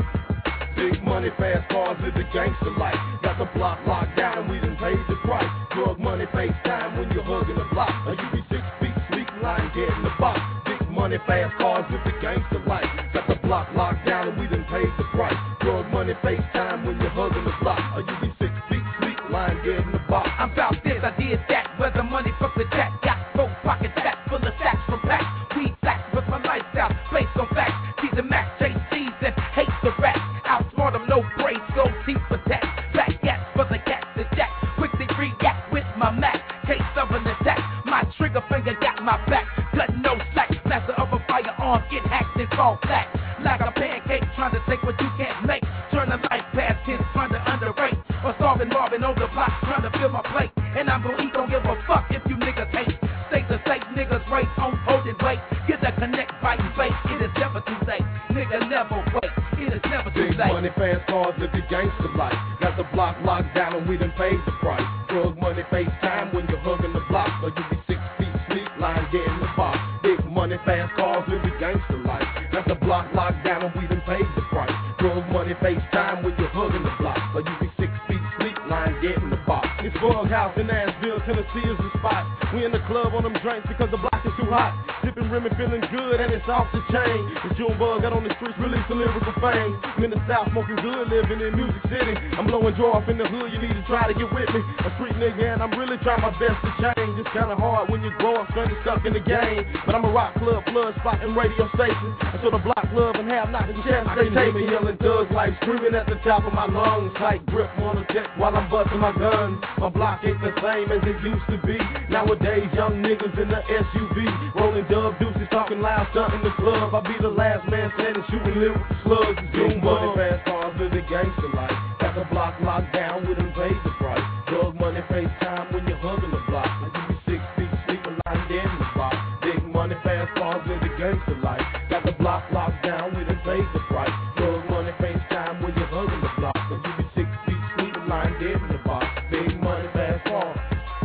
Big money, fast cars, live the gangster life. Got the block locked down and we done paid the price. Drug money, FaceTime when you're hugging the block. Or you be six feet sleep, lying dead in the box. Big money, fast cars, live the gangster life. Got the block locked down and we done paid the price. Drug money, FaceTime when you're hugging the block. Or you be six feet sleep, lying dead in the box. I'm about this, I did that. Where the money from the jack got four pockets fat full of sacks from packs. Weed sacks with my lifestyle based on facts. See the Max J Cs and hate the rats. Outsmart them, no braids, go deep for tax. Back gats for the cats and jack. Quickly react with my Mac. Case of an attack. My trigger finger got my back. Cut no slack. Master of a firearm, get hacked and called black. Like a pancake, trying to take what you can't make. Turn the life past tense, trying to underrate. Or starving Marvin on the block, trying to fill my plate. And I'm gonna eat, don't give a fuck if you niggas hate. State to state, niggas rate on holding weight. Get that connect, fight, and bait. It is never too late. Nigga, never wait. It is never too Big late. money, fast cars, live the gangster life. Got the block locked down and we done paid the price. Drug money, FaceTime when you're hugging the block. Or you be six feet sleep, lying dead in the box. Big money, fast cars, live the gangster life. Got the block locked down and we done paid the price. Drug money, FaceTime when you're hugging the block. Or you be six feet sleep, lying dead in the box. It's Bug House in Nashville, Tennessee is the spot. We in the club on them drinks because the block is too hot. Sipping Remy, feeling good and it's off the chain. It's June Bug out on the streets, release the lyrical fame. I'm in the South, smoking good, living in Music City. I'm blowing joy off in the hood, you need to try to get with me. A street nigga and I'm really trying my best to change. It's kinda hard when you grow up, stranded stuck in the game. But I'm a rock club, flood spot and radio station. I show the block love and have not the chance they take me. Yelling thugs like screaming at the top of my lungs. Tight grip on the deck while I'm busting my guns. My block ain't the same as it used to be. Nowadays, young niggas in the S U V, rolling dub deuces, talking loud, stunting the club. I be the last man standing, shooting lyrical slugs. Doom money, fast cars, live the gangster life. Got the block locked down, we done paid the price. Drug money, FaceTime when you're hugging the block. Like you be six feet sleeping, lying dead in the box. Big money, fast cars, live the gangster life. Got the block locked down, we done paid the price. Drug money, FaceTime when you're hugging the block. Like you be six feet sleeping, lying dead in the box. Big money, fast cars.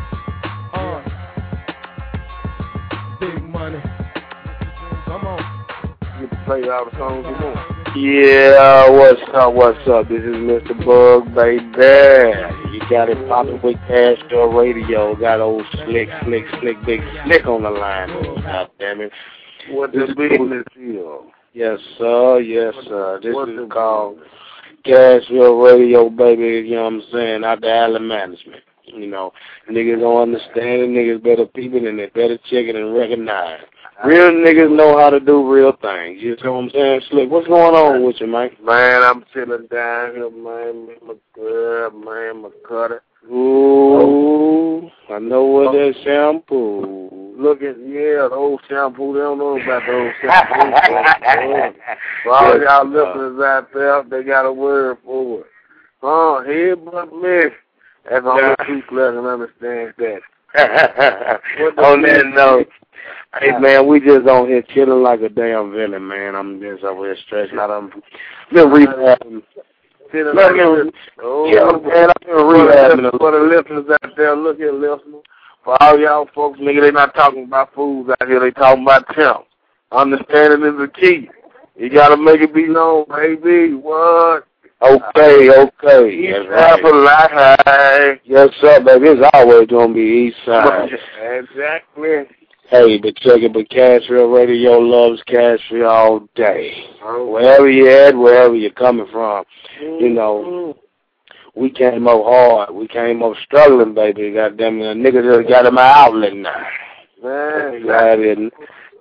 Uh, big money. Come on. You get to play all the songs you want. Yeah, what's up, what's up? This is Mister Bug, baby. You got it popping with Cashville Radio. Got old Slick, Slick, Slick, Big Slick on the line. God damn it. What the business is? Yes, sir, yes, sir. This what is called Cashville Radio, baby. You know what I'm saying? Out the alley management. You know, niggas don't understand it. Niggas better peep it and they better check it and recognize. Real niggas know how to do real things. You know what I'm saying? Slick, what's going on with you, man? Man, I'm chilling down here, man. Me, my girl, man, my cutter. Ooh, I know what that shampoo. Look at, yeah, the old shampoo. They don't know about the old shampoo. For all y'all listeners out there, they got a word for it. Oh, headbutt me. That's all the two clear can understand that. On that note, hey, man, we just on here chilling like a damn villain, man. I'm just over here stressing out. I'm been rehabbing. Like oh, yeah, man, I've been rehabbing. For the listeners out there, look here, listeners. For all y'all folks, nigga, they not talking about fools out here. They talking about temps. Understanding is the key. You got to make it be known, baby. What? Okay, okay. East Appalachia. Yes, sir, baby. It's always gonna be East Side. Exactly. Hey, but check it, but Cashville Radio loves Cashville all day. Oh. Wherever you at, wherever you're coming from, mm-hmm. you know, we came up hard. We came up struggling, baby. Goddamn, a nigga just got him an outlet now. Man, glad it.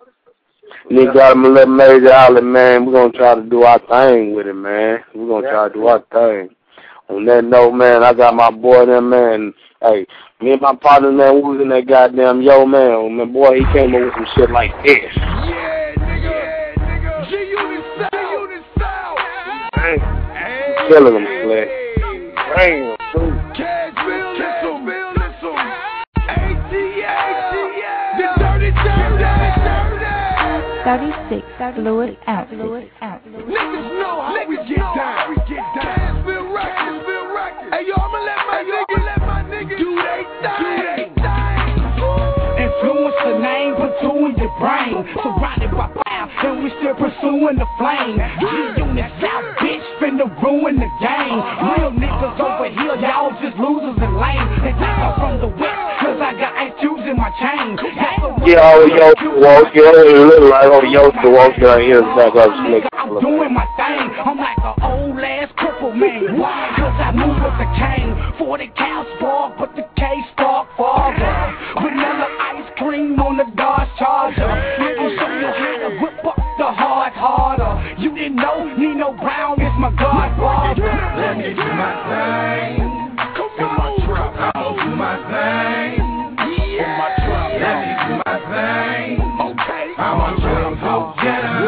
Nigga got him a little major outlet, man. We're going to try to do our thing with it, man. We're going to try to do our thing. On that note, man, I got my boy there, man. Hey, me and my partner, man, we was in that goddamn yo, man. Man, boy, he came up with some shit like this. Yeah, nigga. Yeah, nigga. G-Unit style. G-Unit style. Hey. Hey. Killing them, Slick. Damn, dude. Cashville, listen, Bill, listen. A T A, the dirty, dirty, dirty. thirty-six, fluid out, fluid out. Niggas know how we get down. We get down. Cashville Records, Cashville Records. Hey, yo, I'ma let my niggas, let my niggas do they thing. Do they thing. Influence the name, put two in your brain. Surrounded by fire, and we still pursuing the flame. G-Unit South, bitch, finna ruin the game. Real niggas over here, y'all just losers and lame. They take off from the west, cause I got eight tubes in my chain. Yeah, oh, yo, walk, yo, it look like, oh, yo, the walk down here, back up, Slick. I'm doing my thing, I'm like an old ass cripple man. Why? Cause I move with the cane. forty cal spark, but the K spark farther. Vanilla ice cream on the Dodge Charger. I'll show you how to whip up the hard harder. You didn't know Nino Brown is my godfather. Let me do my thing. In my trap, I'll do my thing. In my trap, let me do my thing. Okay, I'm a trap, go get her.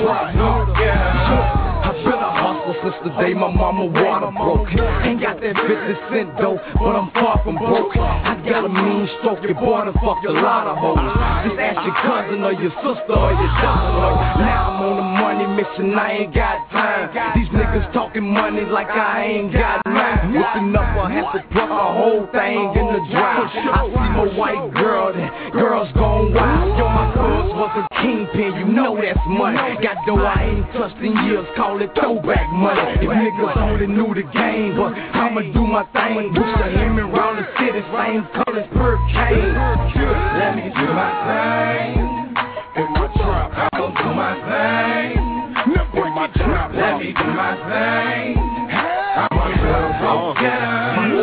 Go get her. I've been a hustler since the day my mama water broke. Ain't got that fifty cent dough, but I'm far from broke. I got a mean stroke, your boy done fucked a lot of hoes. Just ask your cousin or your sister or your daughter. Now I'm on the money mission, I ain't got time. These niggas talking money like I ain't got mine. Whipping up, I have to put the whole thing in the drive. I see my white girl, that girl's gone wild. Yo, my cuz was a kingpin, you know that's money. Got dough I ain't touched in years, call it throwback money. If niggas only knew the game, but I'ma do my thing. Do the him around the city, same colors per cane. Let me do my thing. In my trap, I'll do my thing. In my trap, let me do my thing. I'm a little go-getter.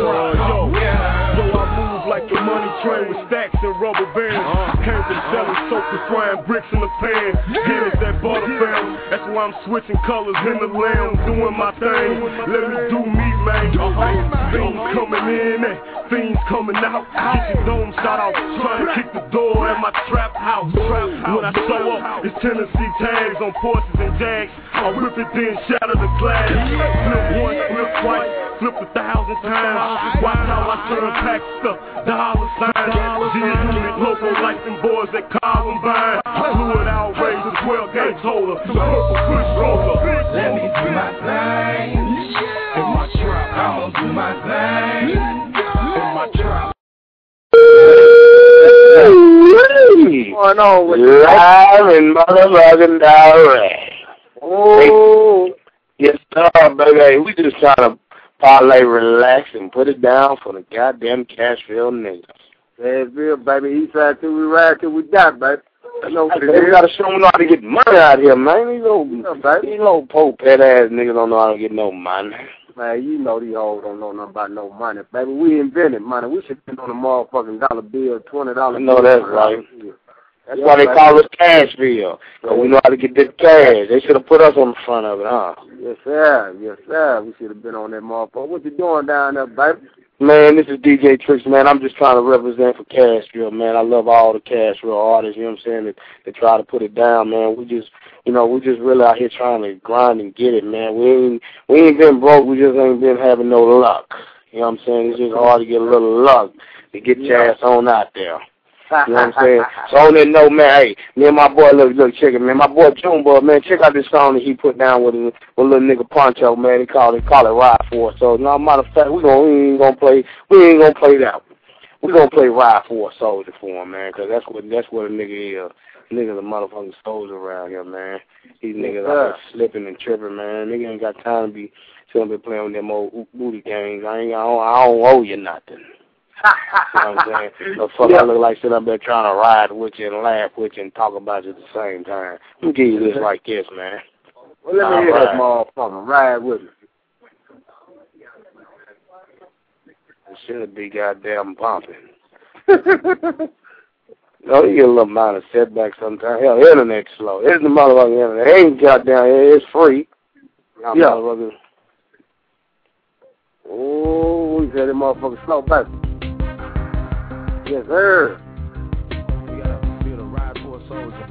Yo, I move like the money train with stacks and rubber bands. I came from selling soap and frying bricks in the pan. Get it, that butter fam. That's why I'm switching colors in the lamb, doing my thing. Let me do me, man. Fiends coming in and fiends coming out. Get your dome shot out, trying to kick the door at my trap house. When I show up, it's Tennessee tags on Porsches and Jags. I rip it then shatter the glass. Flip once, flip twice, flip a thousand times. Watch how I turn packs stuff, dollar signs. G-Unit loco like them boys at Columbine. Fluid outrage, the twelve gauge holder, the purple push roller. Let me do my thing. In my trap, I'ma do my thing. In my trap. What's going on with you? Live and motherfucking direct. Oh, yes, sir, baby. We just trying to parlay, relax, and put it down for the goddamn Cashville niggas. Cashville, baby. East side till we ride till we die, baby. You know, they gotta show them how to get money out here, man. These little, yeah, these little pope head ass niggas don't know how to get no money. Man, you know these hoes don't know nothing about no money, baby. We invented money. We should spend on a motherfucking dollar bill, twenty dollars. I know that's right. That's yeah, why they call us Cashville, because we know how to get this cash. They should have put us on the front of it, huh? Yes, sir. Yes, sir. We should have been on that motherfucker. What you doing down there, baby? Man, this is D J Tricks, man. I'm just trying to represent for Cashville, man. I love all the Cashville artists, you know what I'm saying, that, that try to put it down, man. We just, you know, we just really out here trying to grind and get it, man. We ain't, we ain't been broke. We just ain't been having no luck. You know what I'm saying? It's just hard to get a little luck to get your ass on out there. You know what I'm saying? So on that note, man, hey, me and my boy, look, look, check it, man. My boy Junebug, man, check out this song that he put down with, with a little nigga Poncho, man. He called it, call it Ride For Us. So, no matter of fact, we, gonna, we ain't gonna play, we ain't gonna play that one. We're gonna play Ride for a Soldier for him, man, because that's what that's what a nigga is. Niggas a motherfucking soldier around here, man. These niggas out there slipping and tripping, man. Nigga ain't got time to be sitting be playing with them old booty games. I ain't, I don't, I don't owe you nothing. You know what I'm saying? The fuck, yeah. I look like sitting up there trying to ride with you and laugh with you and talk about you at the same time. Let me give you this like this, man. Well, let me All hear right. that motherfucker. Ride with me. It should be goddamn bumping. No, you get a little amount of setback sometimes. Hell, the internet's slow. It's the motherfucking internet. It ain't goddamn, it's free. Now, yeah. Motherfuckers. Oh, we said that motherfucker slow back. Yes, sir. We gotta be able to ride for a soldier.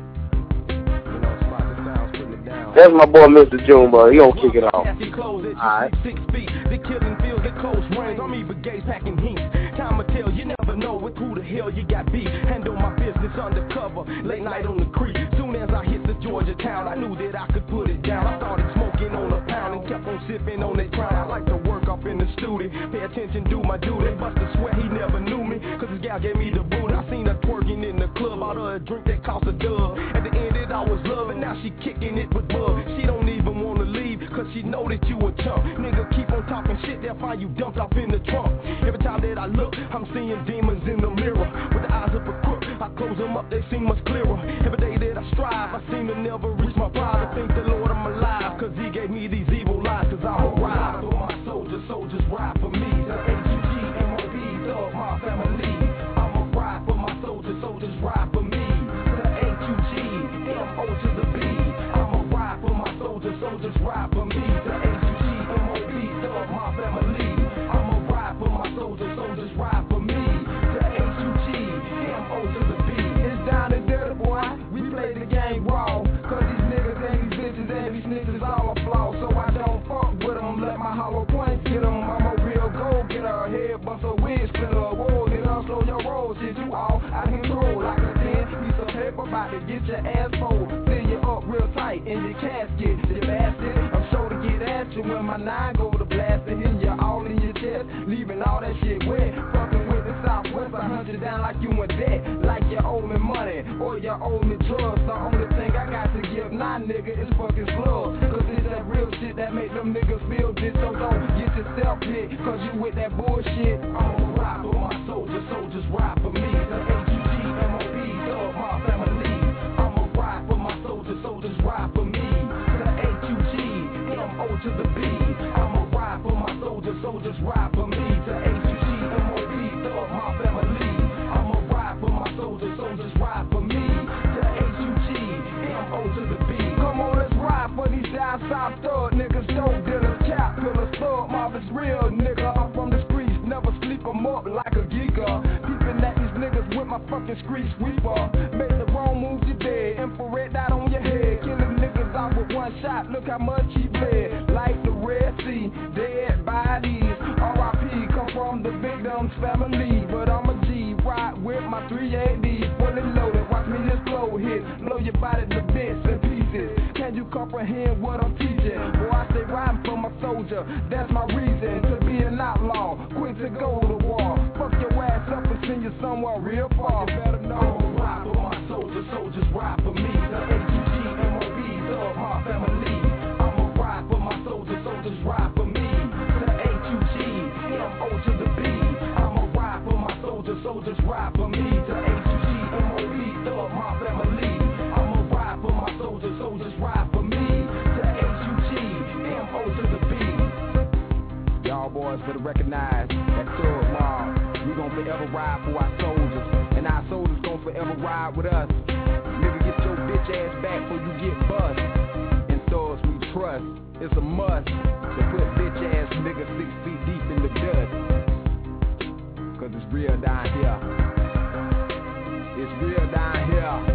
You know, spot the sounds, putting it down. That's my boy, Mister Junebug. He gonna kick it off. Alright. Six feet, the killing fields, the close range. I'm even gaze packing heat. Time will tell, you never know with who the hell you got beat. Handle my business undercover, late night on the creek. Soon as I hit the Georgia town, I knew that I could put it down. I started smoking on a pound and kept on sipping on that crown. I like to work up in the studio, pay attention, do my duty. Buster swear he never knew me, cause this gal gave me the boot. I seen her twerking in the club, out of a drink that cost a dub. At the end it I was loving, now she kicking it with bug. She don't even wanna leave, cause she know that you a chump. Nigga keep on talking shit, they'll find you dumped off in the trunk. Every time that I look, I'm seeing demons in the mirror. With the eyes of a crook, I close them up, they seem much clearer. Every day that I strive, I seem to never reach my pride. I thank the Lord I'm alive, cause he gave me these evil lies. Cause I'm a ride for my soldiers, soldiers ride for me. The A G G, M O B, love my family. I'm a ride for my soldiers, soldiers ride for me. The A Q G, M O to the B. I'm a ride for my soldiers, soldiers ride for me. The A Q G, M O B, love my family. I'm a ride for my soldiers, soldiers ride for me. The A Q G, M O to the B. It's down and dirty, boy. We play the game raw. Cause these niggas and these bitches and these niggas all a flaw. So I don't fuck with them. Let my hollow points hit them. I'm a real go-getter. Head bust a wig splitter. Whoa, hit up, slow your roll. Shit, you all out of control. Like a ten piece of paper about to get your ass full. Fill you up real tight in your casket. You bastard. I'm sure to get at you when my nine go to blasting. Hitting you all in your chest. Leaving all that shit wet. Fucking with the Southwest. I hunt you down like you in debt. Like you owe me money. Or you owe me drugs. The only thing I got to give now, nigga, is fucking slugs. Cause it's that real shit that make them niggas feel this. So don't get yourself hit. Cause you with that bullshit. I'm a ride for my soldiers. Soldiers ride for me. The A G G, M O B, love my family. I'm a ride for my soldiers. Soldiers ride for me. The A Q G, M O to the B. I'm a ride for my soldiers. Soldiers ride for me. The A Q G, M O B, love my family. I'm a ride for my soldiers. Soldiers ride for me. The A Q G, M O to the B. Come on, let's ride for these down south thug niggas. Dope dealers, cap pillars, thug mobs, real nigga. I'm from the streets, never sleep 'em up like a giga. Peeping at these niggas with my fucking street sweeper. Make the wrong move, you dead. Infrared dot on your head. Killing niggas out with one shot. Look how much he bled. Like the Red Sea, dead bodies. R I P come from the victim's family. But I'm a G, ride with my three A Ds. Fully loaded, watch me just flow hit. Blow your body to bits and pieces. Can you comprehend what I'm teaching? Boy, I stay riding for my soldier. That's my reason to be an outlaw. Quick to go to war. Fuck your ass up and send you somewhere real far. You better know. I'm a ride for my soldiers. Soldiers ride for me. The A G G, M O B, love my family. I'm a ride for my soldiers. Soldiers ride for me. The A Q G, M O to the B. I'm a ride for my soldiers. Soldiers ride for me. The A Q G, M O B, love my family. I'm a ride for my soldiers. Soldiers ride for me. The A Q G, M O to the B. Y'all boys better recognize that thug mob. We gon' forever ride for our soldiers, and our soldiers gon' forever ride with us. Nigga, get your bitch ass back before you get bust. And thugs we trust, it's a must to put bitch ass niggas six feet deep in the dust. Cause it's real down here. It's real down here.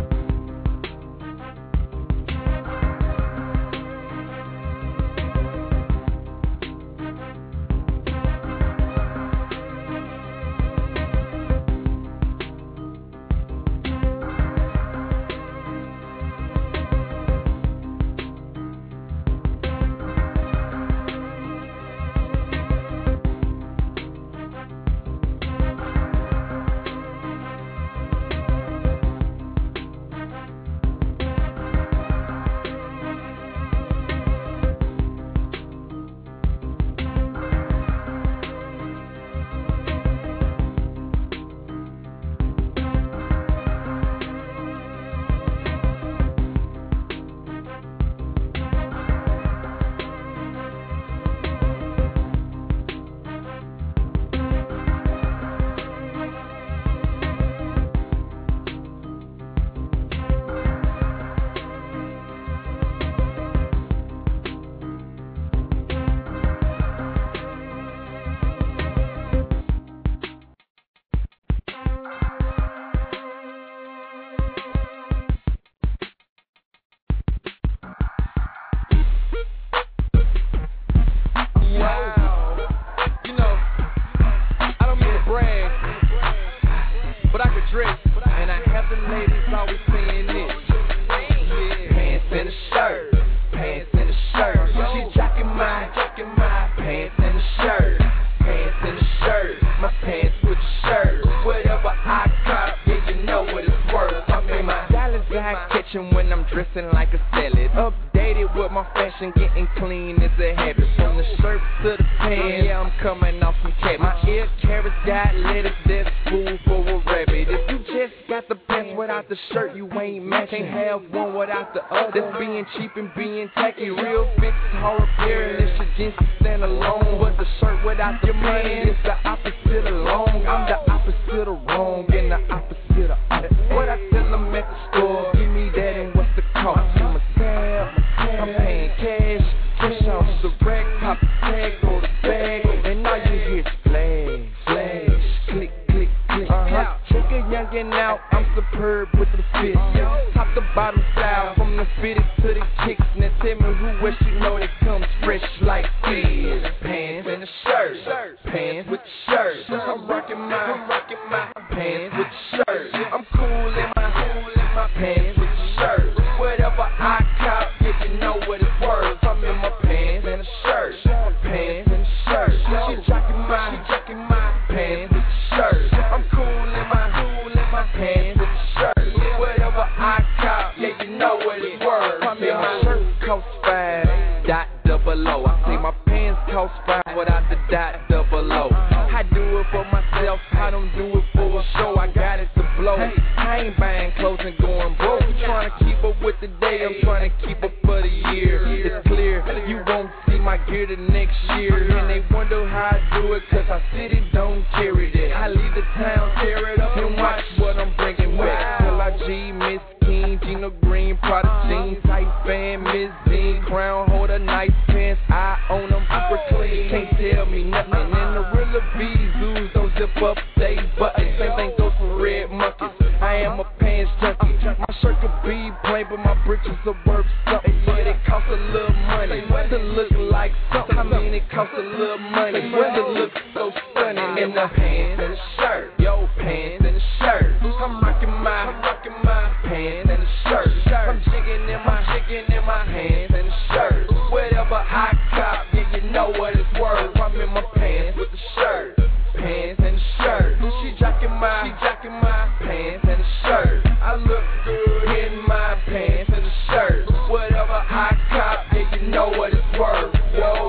eye catching when I'm dressing like a salad. Updated with my fashion, getting clean is a habit. From the shirt to the pants, yeah, I'm coming off some cat. My ear carrots got lettuce, that's food for a rabbit. If you just got the pants without the shirt, you ain't matching. Can't have one without the other. That's being cheap and being tacky. Real fits hard repair, and this shit just stand alone. But the shirt without the pants is the opposite of long. I'm the opposite of wrong and the opposite of up. What I tell them at the store, give me that and what's the cost? I'm a tab, I'm paying cash, fresh off the rack, pop the tag, go to bag, and all you hear is flash, flash, click, click, click. Uh-huh. Check a youngin' out, I'm superb with the fit. Top to bottom style, from the fitted to the kicks. Now tell me who wish you know that comes fresh like this. Pants and a shirt, pants with the shirt. I'm rocking my, I'm rocking my pants with the shirt. I'm cool in my, cool in my pants with the shirt. Whatever I cop, yeah, you know what it's worth. I'm in my pants and a shirt, pants and a shirt. She jocking my, she jocking my pants with the shirt. I'm cool in my, cool in my pants with the shirt. Whatever I cop, yeah, you know what it's worth. I'm in my shirt cost five, dot double O. I say my pants cost five without the dot double O. I do it for myself, I don't do it for a show. I got it to blow. I ain't buying clothes and going broke. I'm trying to keep up with the day, I'm trying to keep up for the year. It's clear, you won't see my gear the next year. And they wonder how I do it, cause I sit it, don't carry that. I leave the town, tear it up, and watch what I'm bringing back. Till I G, Miss King, Gino Green, Prada jeans, tight fan, Miss Zine, crown holder, nice pants, I own them super clean. Can't tell me nothing. And the real V zoos don't zip up they buttons. Same thing goes for red monkeys. I am a pants junkie. My shirt could be plain, but my britches are worth something. Yeah, they cost a little money to look like something. I mean, it costs a little money to look so stunning. In the pants and the shirt, yo, pants and the shirt. I'm rocking my, rocking my pants and the shirt. I'm jigging in my, jigging in my hands and the shirt. Whatever I cop, yeah, you know what it's worth. I'm in my pants with the shirt, pants and the shirt. She jocking my, she jocking my pants and the shirt. I look good in my pants and the shirt. Whatever I cop, yeah, you know what it's worth. Yo,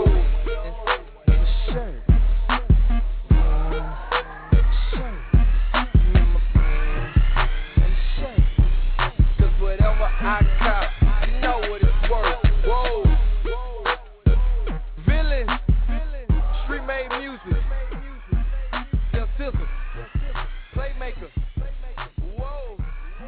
and the shirt. I cop, you know what it's worth. Whoa, villain, street made music, Just Sizzle, Playmaker. Whoa.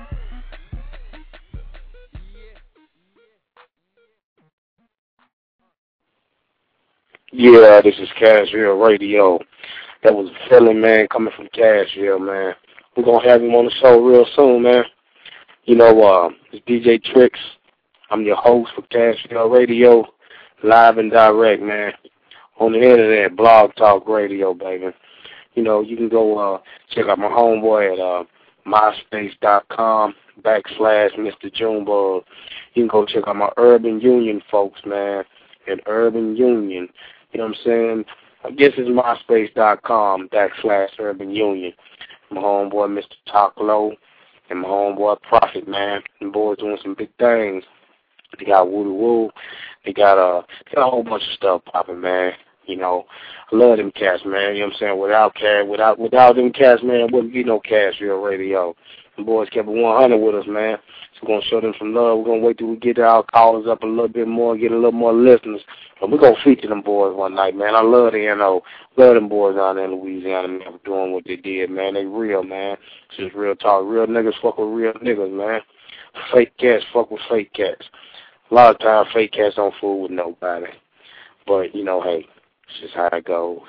Yeah, this is Cashville Radio. That was a feeling, man, coming from Cashville, man. We're going to have him on the show real soon, man. You know, uh, it's D J Tricks. I'm your host for Cashville Radio, live and direct, man. On the internet, Blog Talk Radio, baby. You know, you can go uh, check out my homeboy at uh, myspace.com backslash Mister Junebug. You can go check out my Urban Union folks, man, at Urban Union. You know what I'm saying? I guess it's myspace.com backslash Urban Union. My homeboy, Mister Talk Low. And my homeboy Prophet, man. Them boys doing some big things. They got Woodoo Woo. They got, uh, they got a whole bunch of stuff popping, man. You know, I love them cats, man. You know what I'm saying? Without cash, without without them cats, man, wouldn't be no Cashville Radio. The boys kept it one hundred with us, man. So we're going to show them some love. We're going to wait till we get our callers up a little bit more, get a little more listeners. And we're going to feature them boys one night, man. I love the N O. Love them boys out there in Louisiana, man, for doing what they did, man. They real, man. It's just real talk. Real niggas fuck with real niggas, man. Fake cats fuck with fake cats. A lot of times, fake cats don't fool with nobody. But, you know, hey, it's just how it goes.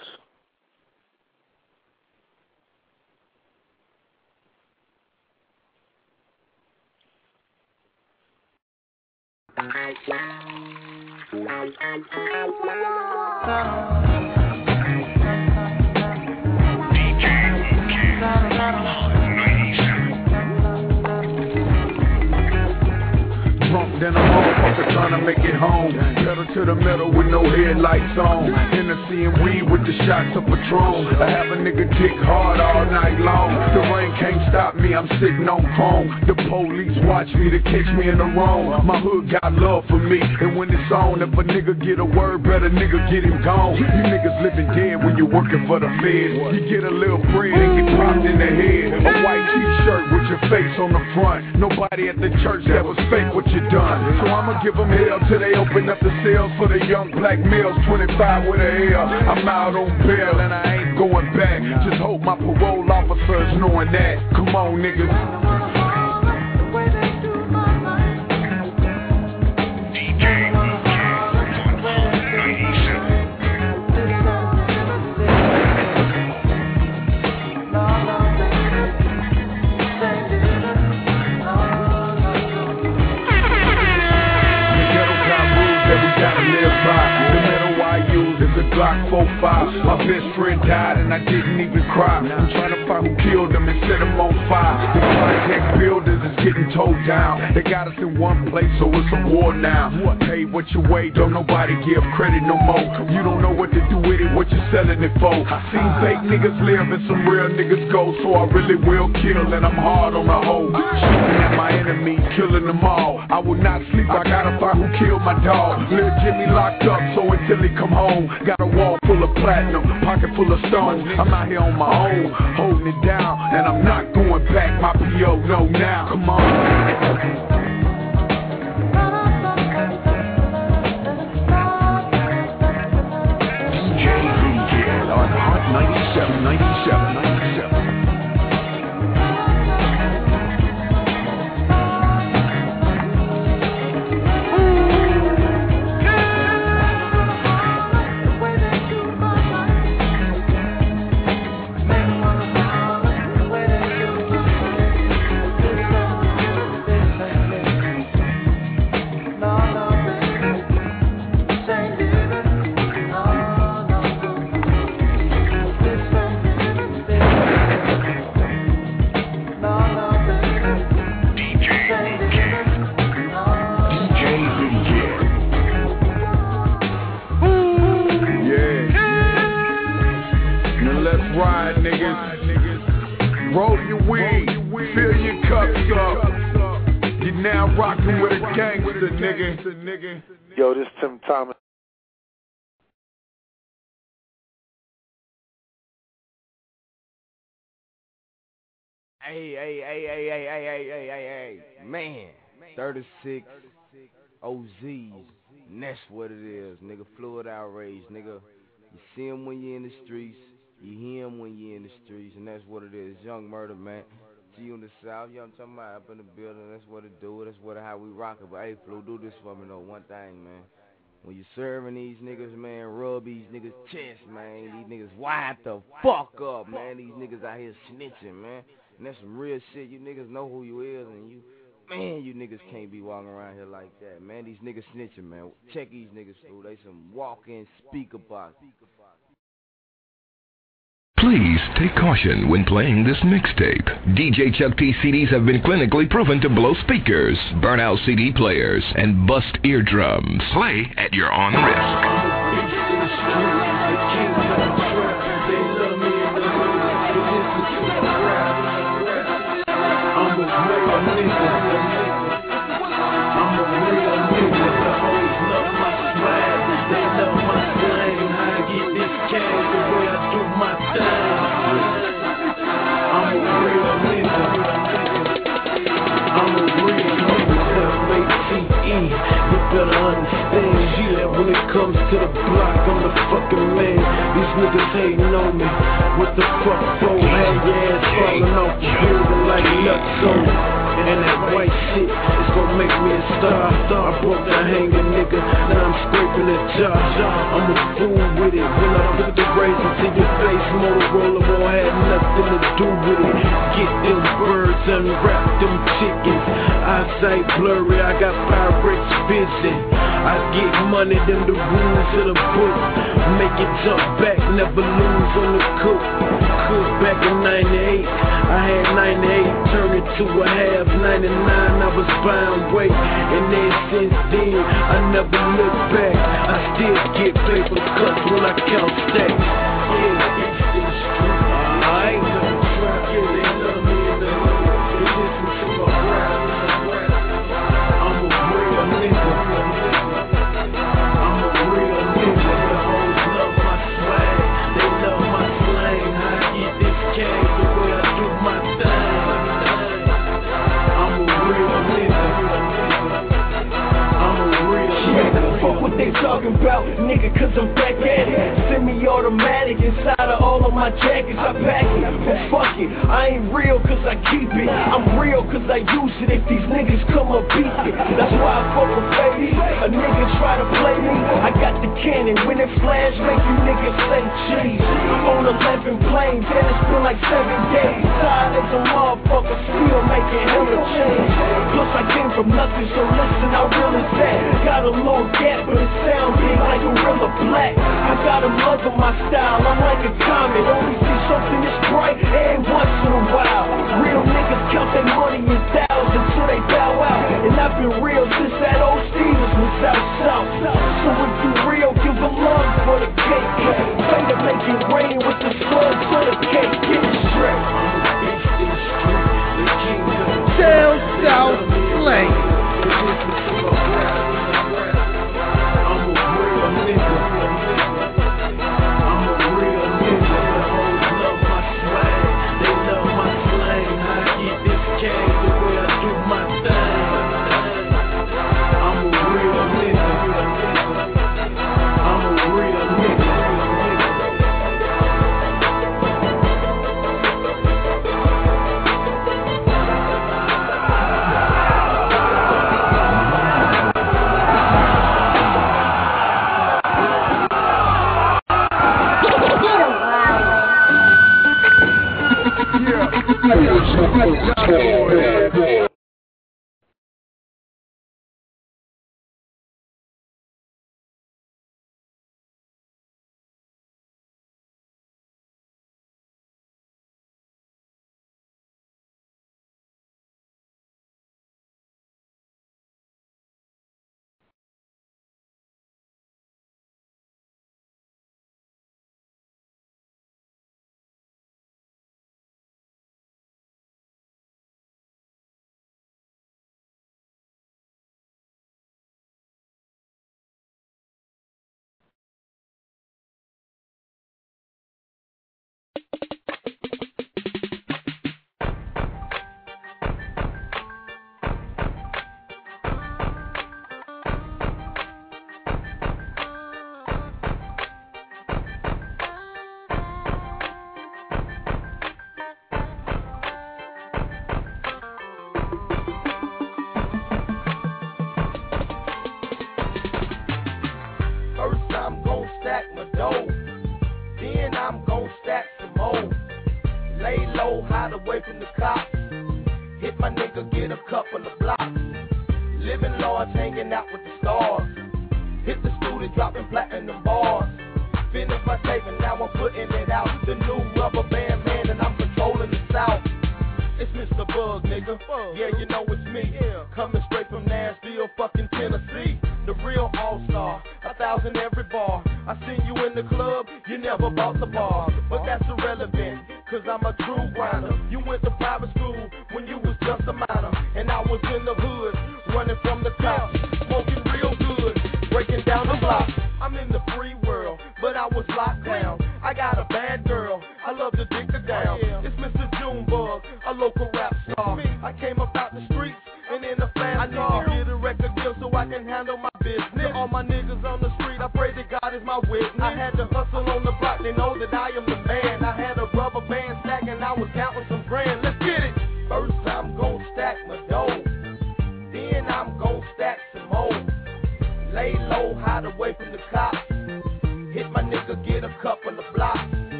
Drunk, then I'm on motherfucker trying to make it home. Pedal to the metal with no headlights on. Hennessy and weed with the shots of Patron. I have a nigga dick hard all night long. The rain can't stop me, I'm sitting on chrome. The police watch me to catch me in the wrong. My hood got love for me, and when it's on, if a nigga get a word, better nigga get him gone. You niggas living dead when you're working for the feds. You get a little bread and get popped in the head. A white t-shirt with your face on the front. Nobody at the church that was fake what you done. So I'ma give them hell till they open up the cells for the young black males. twenty-five with a L. I'm out on bail and I ain't going back. Just hope my parole officers knowing that. Come on, niggas. Glock four five. My best friend died and I didn't even cry. I'm trying to find who killed him and set him on fire. The contact builders is getting towed down. They got us in one place, so it's a war now. Pay what you weigh, don't nobody give credit no more. You don't know what to do with it, what you selling it for. Seen fake niggas live and some real niggas go, so I really will kill and I'm hard on the hoe. Shooting at my enemies, killing them all. I will not sleep, I gotta find who killed my dog. Little Jimmy locked up, so until he come home, got a wall full of platinum, pocket full of stones. I'm out here on my own, holding it down, and I'm not going back. My P O know now. Come on. ninety-seven, ninety-seven, ninety-seven. Yo, this Tim Thomas. Hey, hey, hey, hey, hey, hey, hey, hey, hey, hey, man. thirty-six O Zs, and that's what it is, nigga. Fluid outrage, nigga. You see him when you're in the streets, you hear him when you're in the streets, and that's what it is. Young Murder, man. See you in the South, yo, I'm talking about up in the building, that's what it do, that's what how we rock it. But hey, Flu, do this for me though, one thing, man. When you serving these niggas, man, rub these niggas chest, man. These niggas wind the fuck up, man. These niggas out here snitching, man. And that's some real shit. You niggas know who you is, and you, man, you niggas can't be walking around here like that, man. These niggas snitching, man. Check these niggas, Flu. They some walk-in speaker box. Please take caution when playing this mixtape. D J Chuck T C Ds have been clinically proven to blow speakers, burn out C D players, and bust eardrums. Play at your own risk. Better understand, yeah, when it comes to the block, I'm the fucking man. These niggas hating on me. What the fuck, bro? Had your ass falling off the building like nuts on me. And that white shit is gonna make me a star. I broke that hanging nigga, now I'm scraping the top. I'm a fool with it. When I put the razor to your face, Motorola won't have nothing to do with it. Get them birds and wrap them chickens. Eyesight blurry, I got Pyrex vision. I get money, them the rules of the book. Make it jump back, never lose on the cook. foot back in ninety-eight. I had ninety-eight, turned it to a half. ninety-nine, I was bound weight. And then since then, I never looked back. I still get paper cuts when I count stacks. Yeah, it's the street. I ain't gonna try. Yeah, they love me in the hood. They listen to my rap. I'm a real nigga. I'm a real nigga. The hoes love my swag. They love my slang. How I get this cash the way I do my thing. I'm a real nigga. I'm a real nigga. Fuck what they talking about, nigga, cause I'm back at it. Semi-automatic inside of all of my jackets, I pack it. But fuck it, I ain't real cause I keep it. I'm real cause I use it. If these niggas come up, beat it. That's why I fuck with baby. A nigga try to play me, I got the cannon. When it flash, make you niggas say cheese. I'm on eleven planes, and it's been like seven days. Tired as a motherfucker, still making hella change. Plus I came from nothing, so listen, how real is that? Got a little gap, but it sound big like Gorilla Black. I got them loving my style, I'm like a comet. Only see something that's bright every once in a while. Real niggas count their money in thousands till they bow out. And I've been real since that old Stevens was out south. So if you real, give a love for the cake. Way to make it rain with the slug for the cake. Get it straight. Down South Lane.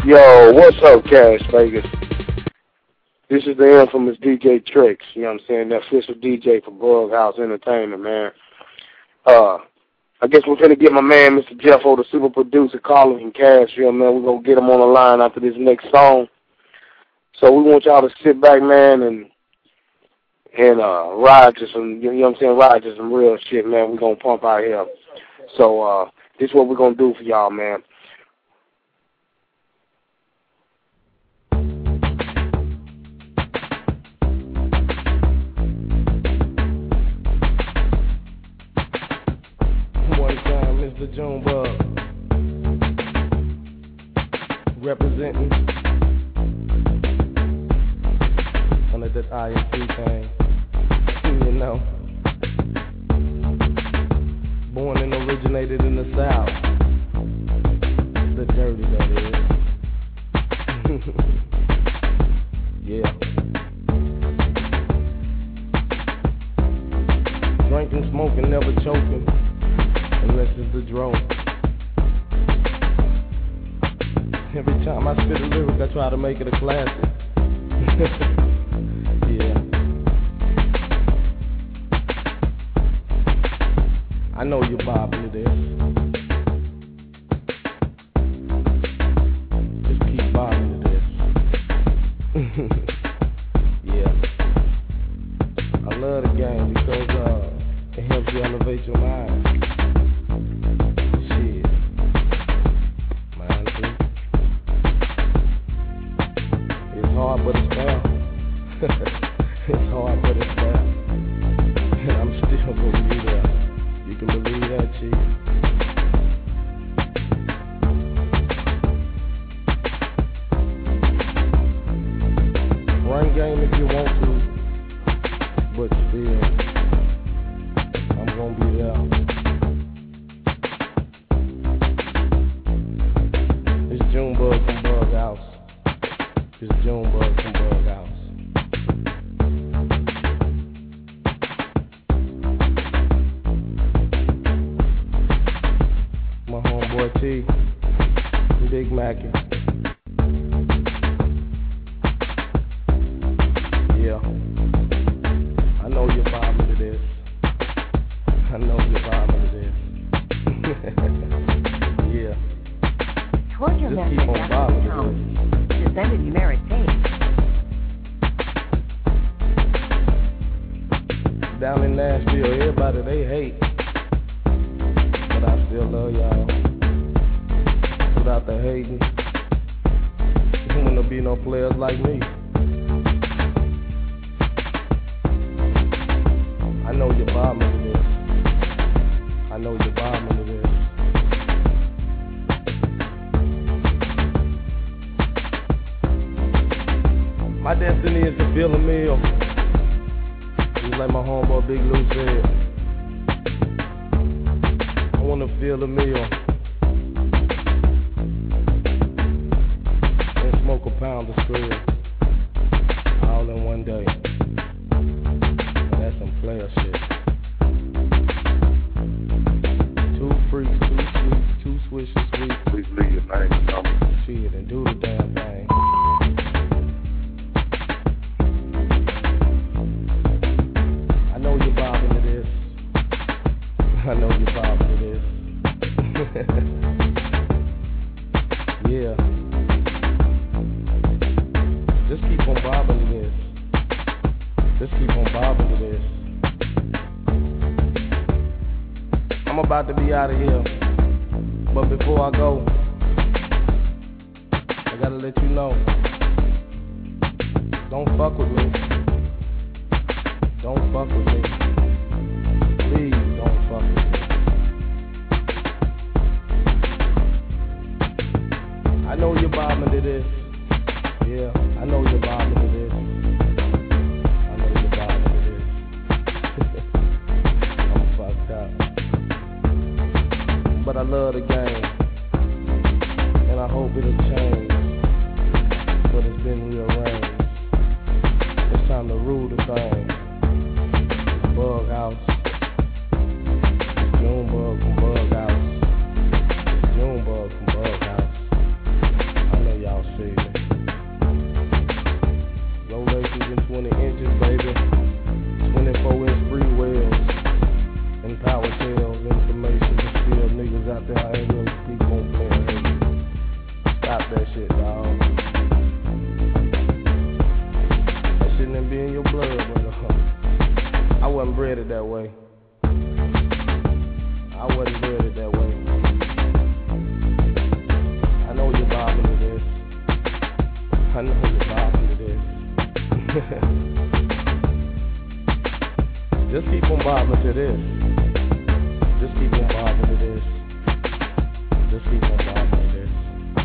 Yo, what's up, Cash Vegas? This is the infamous D J Tricks, you know what I'm saying, the official D J for Bug House Entertainment, man. Uh, I guess we're going to get my man, Mister Jeffo, the super producer, calling him Cash, you know, man. We're going to get him on the line after this next song. So we want y'all to sit back, man, and and uh, ride to some, you know what I'm saying, ride to some real shit, man. We're going to pump out here. So uh, this is what we're going to do for y'all, man. One time, Mister Junebug, representing one of that I M C thing, you know. Born and originated in the South, the dirty that is. Yeah. Drinking, smoking, never choking, unless it's the drone. Every time I spit a lyric, I try to make it a classic. Yeah. I know you're bobbing to this. Just keep bobbing to this. Yeah. I love the game because uh, it helps you elevate your mind. Shit. Mind too. It's hard, but it's fair. It's hard, but it's fair. And I'm still gonna be there. You can believe that, Chief. Run game if you want to, but still, I'm gonna be there. It's Junebug from Bug House. It's Junebug from Bug House. T, Big Mackie. Yeah. I know you're vibing to this. I know you're vibing to this. Yeah. Told your Just keep on vibing to this. Descended numeric tape. Down in Nashville, everybody they hate. But I still love y'all. Without the hating, there wouldn't be no players like me. I know you're bombing to this. I know you're bombing to this. My destiny is to feel a meal. Just like my homeboy Big Lou said. I want to feel a meal. Smoke a pound of spread all in one day. And that's some player shit. Two freaks, two sweets, two swishes sweet. Please leave your name and number. Shit, and do the damn thing. I know you're bobbing to this. I know you're bobbing to this. Yeah. Just keep on bobbing to this. Just keep on bobbing to this. I'm about to be out of here. But before I go, I gotta let you know. Don't fuck with me. Don't fuck with me. Please don't fuck with me. I know you're bobbing to this. Yeah, I know you're bobbing to this. I know you're bobbing to this. I'm fucked up. But I love the game. And I hope it'll change. But it's been rearranged. It's time to rule the thing. Bug House. It's Junebug from Bug House. It's Junebug from Bug House. I know y'all headed that way. I wasn't headed that way. I know you're bobbing to this. I know you're bobbing to this. Just keep on bobbing to this. Just keep on bobbing to this. Just keep on bobbing to this.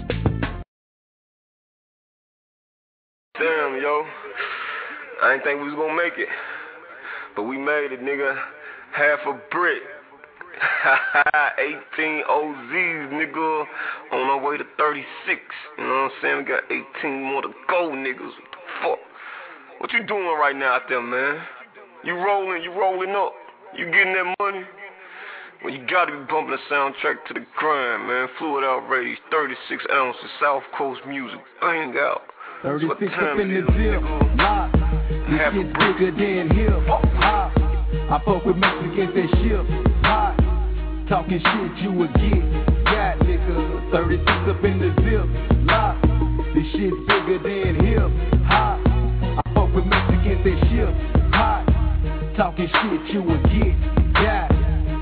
Damn, yo. I didn't think we was gonna make it. But we made it, nigga. Half a brick. eighteen O Zs, nigga. On our way to thirty-six. You know what I'm saying? We got eighteen more to go, niggas. What the fuck? What you doing right now out there, man? You rolling, you rolling up. You getting that money? Well, you gotta be bumping the soundtrack to the grind, man. Fluid Outrage, thirty-six ounces, South Coast music. Bang out. thirty-six up in the zip, lock. This shit bigger than hip hop. I fuck with Mexicans that ship hot. Talking shit you would get. Got nigga, thirty-six up in the zip, lock. This shit bigger than hip hop. I fuck with Mexicans that ship hot. Talking shit you would get. Got.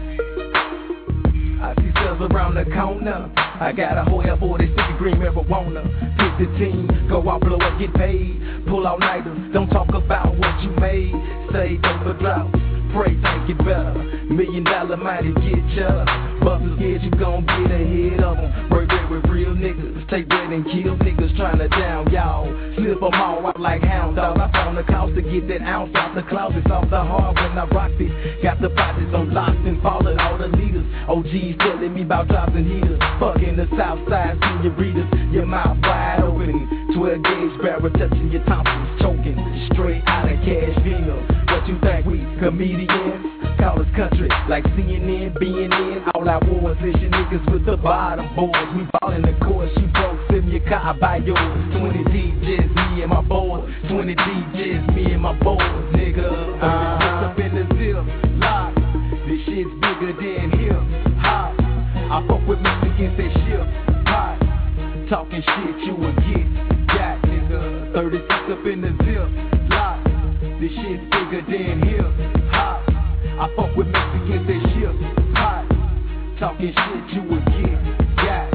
I see sales around the corner. I got a whole F forty sticky green marijuana. Pick the team, go out, blow up, get paid. Pull out nighters, don't talk about what you made. Say don't for drought, pray think it better. Million dollar mighty get ya. Busters scared you gon' get ahead of them. Break bread with real niggas, take bread and kill niggas trying to down y'all. Slip them all out like hound dogs. I found the cost to get that ounce out the closets off the hard when I rocked it. Got the pockets on lock and followed all the leaders. O Gs telling me about drops and heaters. Fucking the south side senoritas. Your mouth wide open. twelve gauge barrel touching your tonsils, choking. Straight out of Cashville. What you think we comedians? Call us country like C N N, B N N. All I want is your niggas with the bottom boys. We ballin' the course, you broke, send me a car, buy yours. twenty D Js, me and my boys. twenty D Js, me and my boys, nigga. Uh-huh. Up in the zip, lock. This shit's bigger than hip hop. I fuck with Mexicans that ship hot. Talking shit you would get. Got nigga, thirty-six up in the zip, lock. This shit's bigger than hip hop. I fuck with Mexicans that ship hot. Talking shit you would get. Got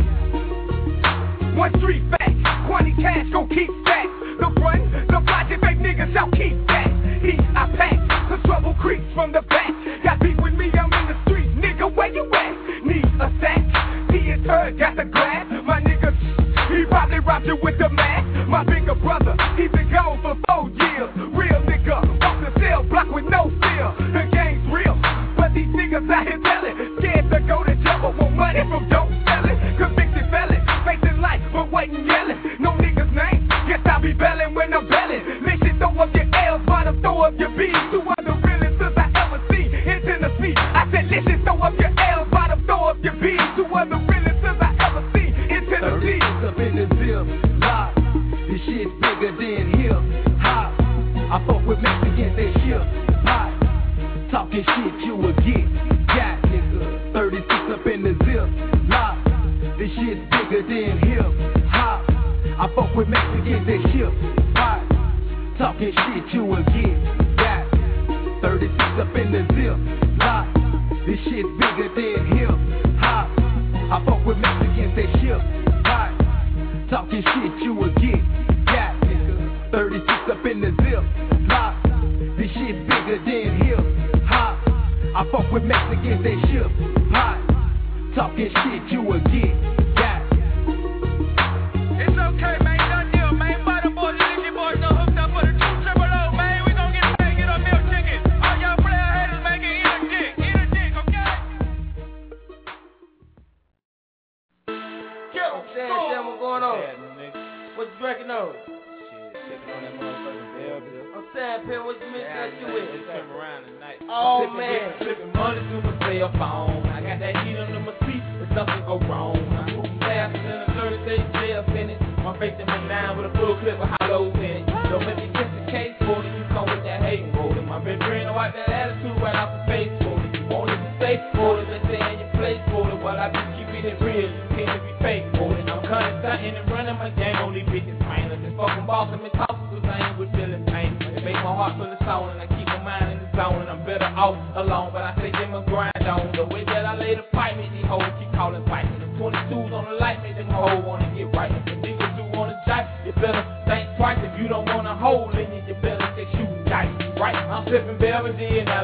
one street back, quantity cash gon' keep that. The run, the project fake niggas, I'll keep that. Heat I pack, the trouble creeps from the back. Got beef with me, I'm in the street, nigga, where you at? Need a sack, he is heard, got the glass. My nigga, he probably robbed you with the mask. My bigger brother, he been gone for four years. Real nigga, off the cell block with no fear. The game's real, but these niggas out here telling. Scared to go to jail, but want money from dope selling. Convicted felon, facing life, but waiting yelling. No niggas name, guess I'll be belling when I'm belling. Listen, throw up your L's, bottom, throw up your B's. Two other realest I ever see in Tennessee. I said, listen, throw up your L's, bottom, throw up your B's. Two other realest I ever see in Tennessee. Up in the zip, lock. This shit's bigger than hip hop. I fuck with Mexicans that ship hot. Talking shit you would get. Got nigga, thirty-six up in the zip, lock. This shit's bigger than hip hop. I fuck with Mexicans that ship hot. Talking shit you would get. Got thirty-six up in the zip, lock. This shit's bigger than hip hop. I fuck with Mexicans that ship hot. Talking shit you would get. Got nigga, thirty-six up in the zip, lock. This shit's bigger than hip hop. I fuck with Mexicans that ship hot. Talking shit you would get. Got. It's okay, man. Done deal, man. Bottom boys, licky boys, no hooked up for the two triple O, man. We gon' get paid, get a meal ticket. All y'all player haters, man, can eat a dick, eat a dick, okay? Yo, Sam, Sam, what's going on? What you drinking on? Shit, sipping on that motherfucking bell, bill. I'm saying, Pin, what you missing that you with? It's come around tonight. Oh, sipping, man. Flipping money to my cell phone. I got that heat under my seat, but nothing go wrong. I'm moving faster than a thirty-day jail finish. My face in my nine with a full clip of hollows in it. Don't make me kiss the case for it. You come with that hating for it. My been trying to wipe that attitude right off the face for it. You want it to stay for it, let's stay in your place for it. While I be keeping it real, you can't be fake for it. I'm cutting, stunting, and running my game on these bitches, man. I just fucking boss and me talking cause I ain't with feeling pain. It make my heart full of soul and I keep my mind in the zone and I'm better off alone, but I say them a grind on. The way that I lay the pipe, me these hoes keep calling fight. The twenty-twos on the light, make them hoes wanna get right. The niggas do wanna jive, you better think twice. If you don't want a hole in it, you better take shooting dice, right? I'm sipping Belvedere and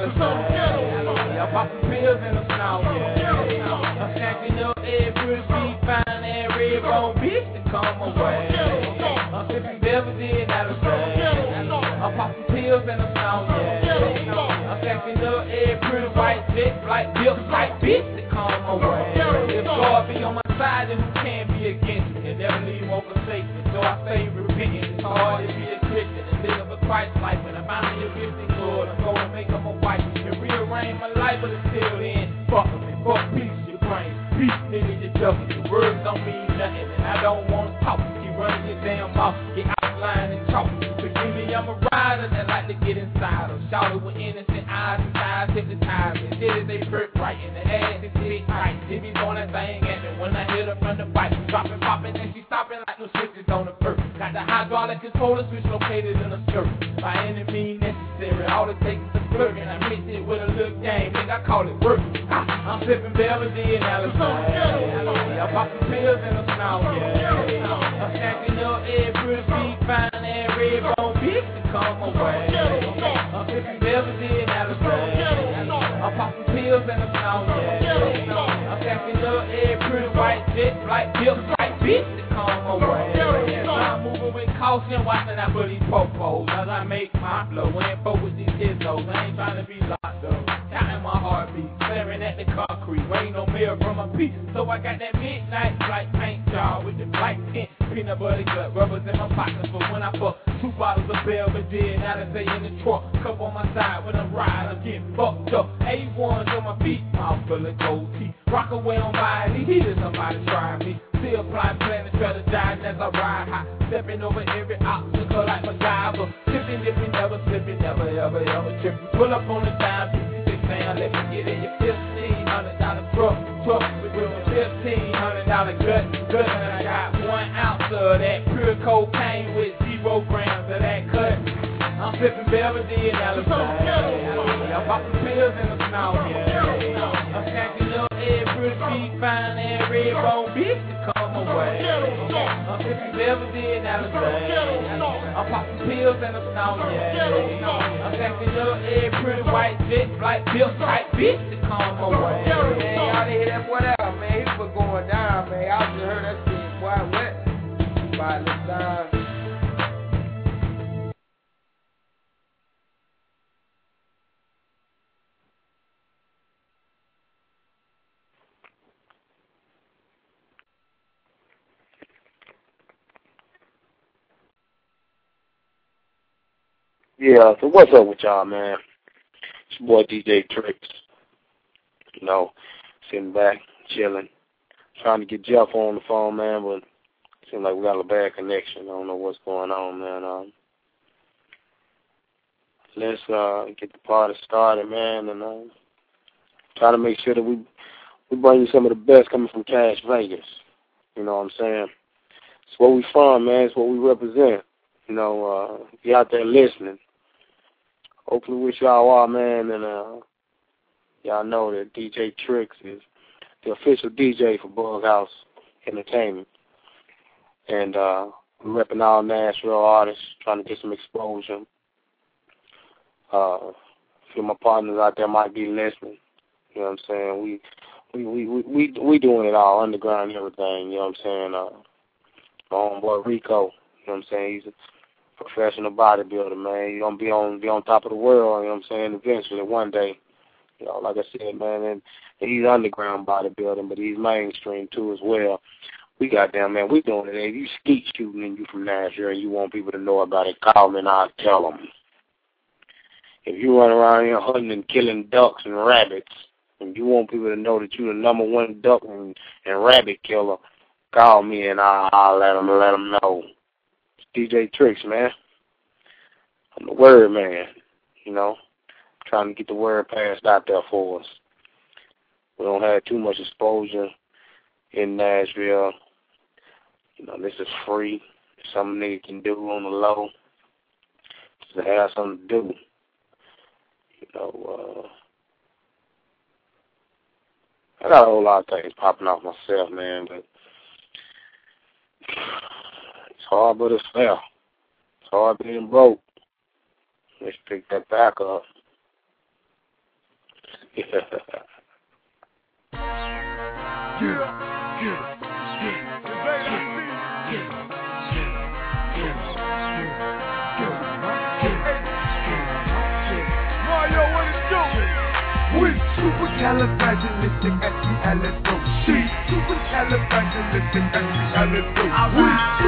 Alabama. I'm popping pills in the snow, yeah. I'm snatching up every beat, fine every bone bitch to come away. I'm sipping Belvedere and Alabama. I'm popping pills in the snow, yeah. I'm snatching up every white jet, like built like bitch to come away. If God be on my side, then who can be against me? And never leave or forsake me. So I say repenting. It's hard to be a Christian and live a Christ life. When I find me a fifty Lord, I'm gonna make them a wife and rearrange my life, but until then, fuck them and fuck peace, your brain. Peace, nigga, your justice. The words don't mean nothing, and I don't wanna talk. Keep running your damn mouth, get outlined and chalk. Forgive me, I'm a rider that like to get inside of. Shout it with innocent eyes and eyes, hypnotized. And did it, they perk right in the ass, and sit tight. They be doing that thing at me when I hit her from the bike. Dropping, popping, and she stopping like no switches on the perk. Got the hydraulic controller switch located in a skirt. By any means necessary, all it takes is a flirt. And I mix it with a little game, nigga, I call it work. Ah, I'm sipping Belvedere and Alabama. I'm popping pills in the snow, yeah. I'm snatching up every beat, fine every bone bitch to come away. I'm sipping Belvedere and Alabama. I'm popping pills in the snow, yeah. I'm snatching up every white jet, like built like bitch to come away. I'm moving with caution, watching out for these popos. As I make my flow, ain't focus these hizzos. I ain't trying to be locked up. Counting my heartbeat, staring at the concrete. Rain no mirror from my piece. So I got that midnight flight paint job with the black tint. Peanut butter gut, rubbers in my pockets for when I fuck. Two bottles of Belvedere, now they say in the truck. Cup on my side when I'm riding, I'm getting fucked up. A ones on my feet, mouth full of gold teeth. Rock away on my heater, somebody try me. Still flying, planning, try to die as I ride high. Stepping over every obstacle like MacGyver. Tipping, dipping, never slipping, never, ever, ever tripping. Pull up on the dime, fifty-six, man, let me get in your fifteen hundred dollar truck. Truck with a fifteen hundred dollar gut, gut. And I got one ounce of that pure cocaine with zero grams of that cut. I'm sipping Belvedere and Alabama. I'm popping pills in the snow, yeah. I'm snatching up every beat, fine every bone bitch to come away. I'm sipping Belvedere and Alabama. I'm popping pills in the snow, yeah. I'm snatching up every white jet, like built type bitch to come away. Man, y'all didn't hear that boy out, man. He was going down, man. I just heard that shit, boy, wet. By this time. Yeah, so what's up with y'all, man? It's your boy D J Tricks. You know, sitting back, chilling, trying to get Jeff on the phone, man, but it seems like we got a bad connection. I don't know what's going on, man. Um, let's uh, get the party started, man, and uh, try to make sure that we we bring you some of the best coming from Cash Vegas. You know what I'm saying? It's where we from, man. It's what we represent. You know, uh, if you're out there listening, hopefully wish y'all are, man, and uh, y'all know that D J Tricks is the official D J for Bug House Entertainment. And uh, we're repping all Nashville artists, trying to get some exposure. Uh, a few of my partners out there might be listening. You know what I'm saying? We we we we we, we doing it all, underground and everything. You know what I'm saying? Uh, my homeboy Rico. You know what I'm saying? He's a professional bodybuilder, man. You're gonna be on be on top of the world, you know what I'm saying, eventually one day. You know, like I said, man, and he's underground bodybuilding, but he's mainstream too as well. We goddamn, man, we doing it. If you skeet shooting and you from Nashville and you want people to know about it, call me and I'll tell them. If you run around here hunting and killing ducks and rabbits, and you want people to know that you're the number one duck and, and rabbit killer, call me and I'll, I'll let them let them know. D J Tricks, man. I'm the word man, you know, trying to get the word passed out there for us. We don't have too much exposure in Nashville. You know, this is free. It's something nigga can do on the low. Just to have something to do. know, uh, I got a whole lot of things popping off myself, man, but it's hard, but it's fair. It's hard being broke. Let's pick that back up. Yeah. Yeah, yeah, yeah. Mario, what it do? We supercalifragilisticexpialidocious. Supercalifragilisticexpialidocious. We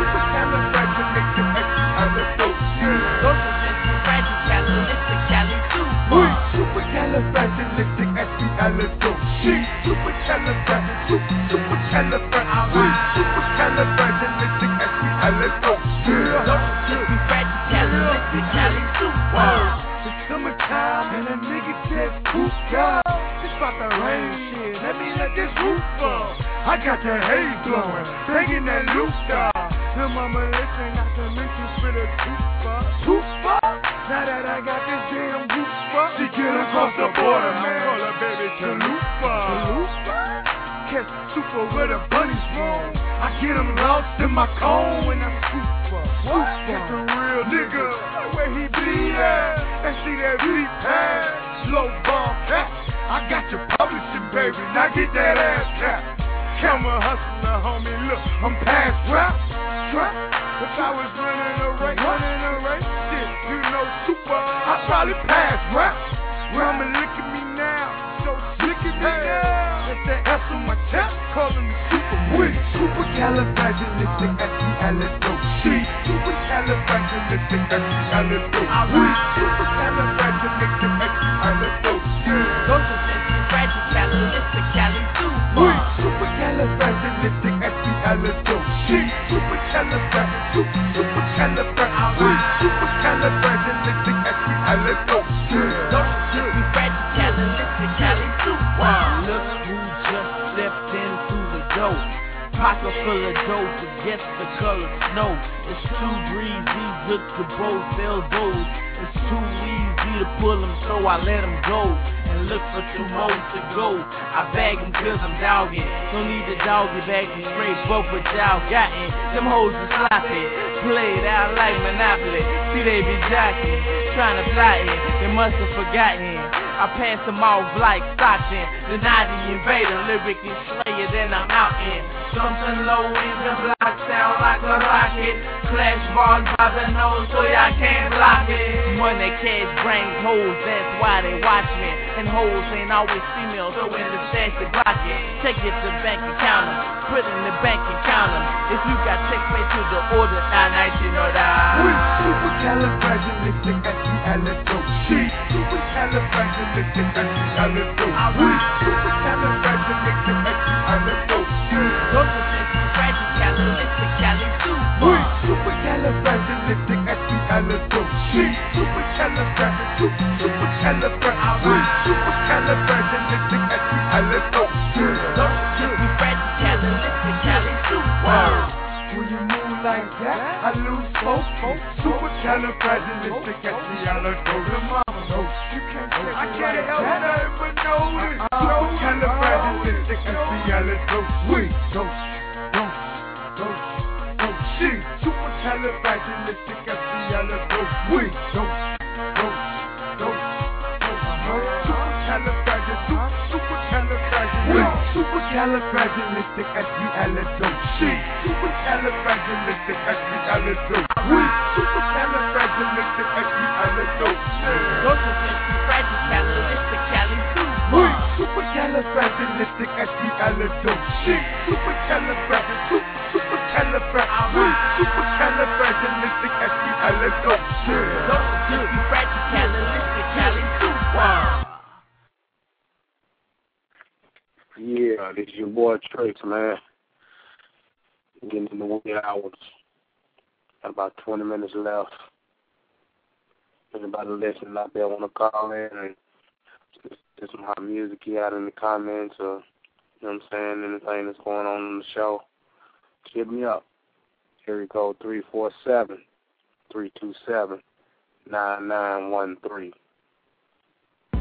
supercalifragilisticexpialidocious. We supercalifragilisticexpialidocious. Supercalifragilisticexpialidocious. Supercalifragilisticexpialidocious. It's summertime and a nigga just pooped up. It's about to rain shit. Let me let this roof up. I got the haze blowing, banging that loop dog. Lil' mama listen, not to mention spit a toothbrush. Toothbrush? Now that I got this damn roof, she get across the border, man. Call her baby Chalupa. Chalupa? Catch super where the bunnies roam. I get them lost in my cone when I'm super. What? That's a real nigga. Where he be at? And see that beat pass. Low ball cat. I got your publishing, baby. Now get that ass cap. Camera hustler, homie. Look, I'm past rap. Trap. If I was running a race, running a race, shit, you know, super. I probably pass rap. Mama, look at me now. So slick at me now. That's the S on my chest, calling me super weak. Supercalifragilisticexpialidocious. Supercalifragilisticexpialidocious. Supercalifragilisticexpialidocious. Those are supercalifragilisticexpialidocious. Supercalifragilisticexpialidocious. Look who just stepped in through the door. Pocket full of dough, forget the color snow. It's too breezy, look to both elbows. It's too easy to pull them, so I let them go. And look for two more to go. I bag them cause I'm dogging. Don't need the doggy bag them straight, both what y'all gotten. Them hoes are sloppy, played out like Monopoly. See they be jocking, trying to plot it. They must have forgotten. I pass them off like Stockton, the naughty invader, lyrically slayer, then I'm out in. Something low in the block, sound like a rocket. Flash balls by the nose so y'all can't block it. When they catch brains, hoes, that's why they watch me. And hoes ain't always female, so in the stash they block it. Take it to the bank and count them, put it in the bank and count them. If you got check pay to the order, now night you know that. We supercalifragilisticexpialidocious. Supercalifragilisticexpialidocious. We supercalifragilisticexpialidocious. We supercalifragilisticexpialidocious. Supercalifragilisticexpialidocious. When you move like that, I lose focus. Supercalifragilisticexpialidocious. I can't help nothing but know it. Supercalifragilisticexpialidocious. We don't, don't, don't, don't. She supercalifragilisticexpialidocious. We don't, don't, don't, don't. Supercalifragilisticexpialidocious. Supercalifragilisticexpialidocious. Supercalifragilisticexpialidocious. We supercalifragilisticexpialidocious. We supercalifragilisticexpialidocious. Supercalifragilisticexpialidocious. Supercalifragilisticexpialidocious. Yeah, this is your boy Tricks, man. Getting in the wee hours. Got about twenty minutes left. Anybody listening out there want to call in and just, just some hot music you out in the comments or, you know what I'm saying, anything that's going on in the show, hit me up. Area code three four seven, three two seven, nine nine one three.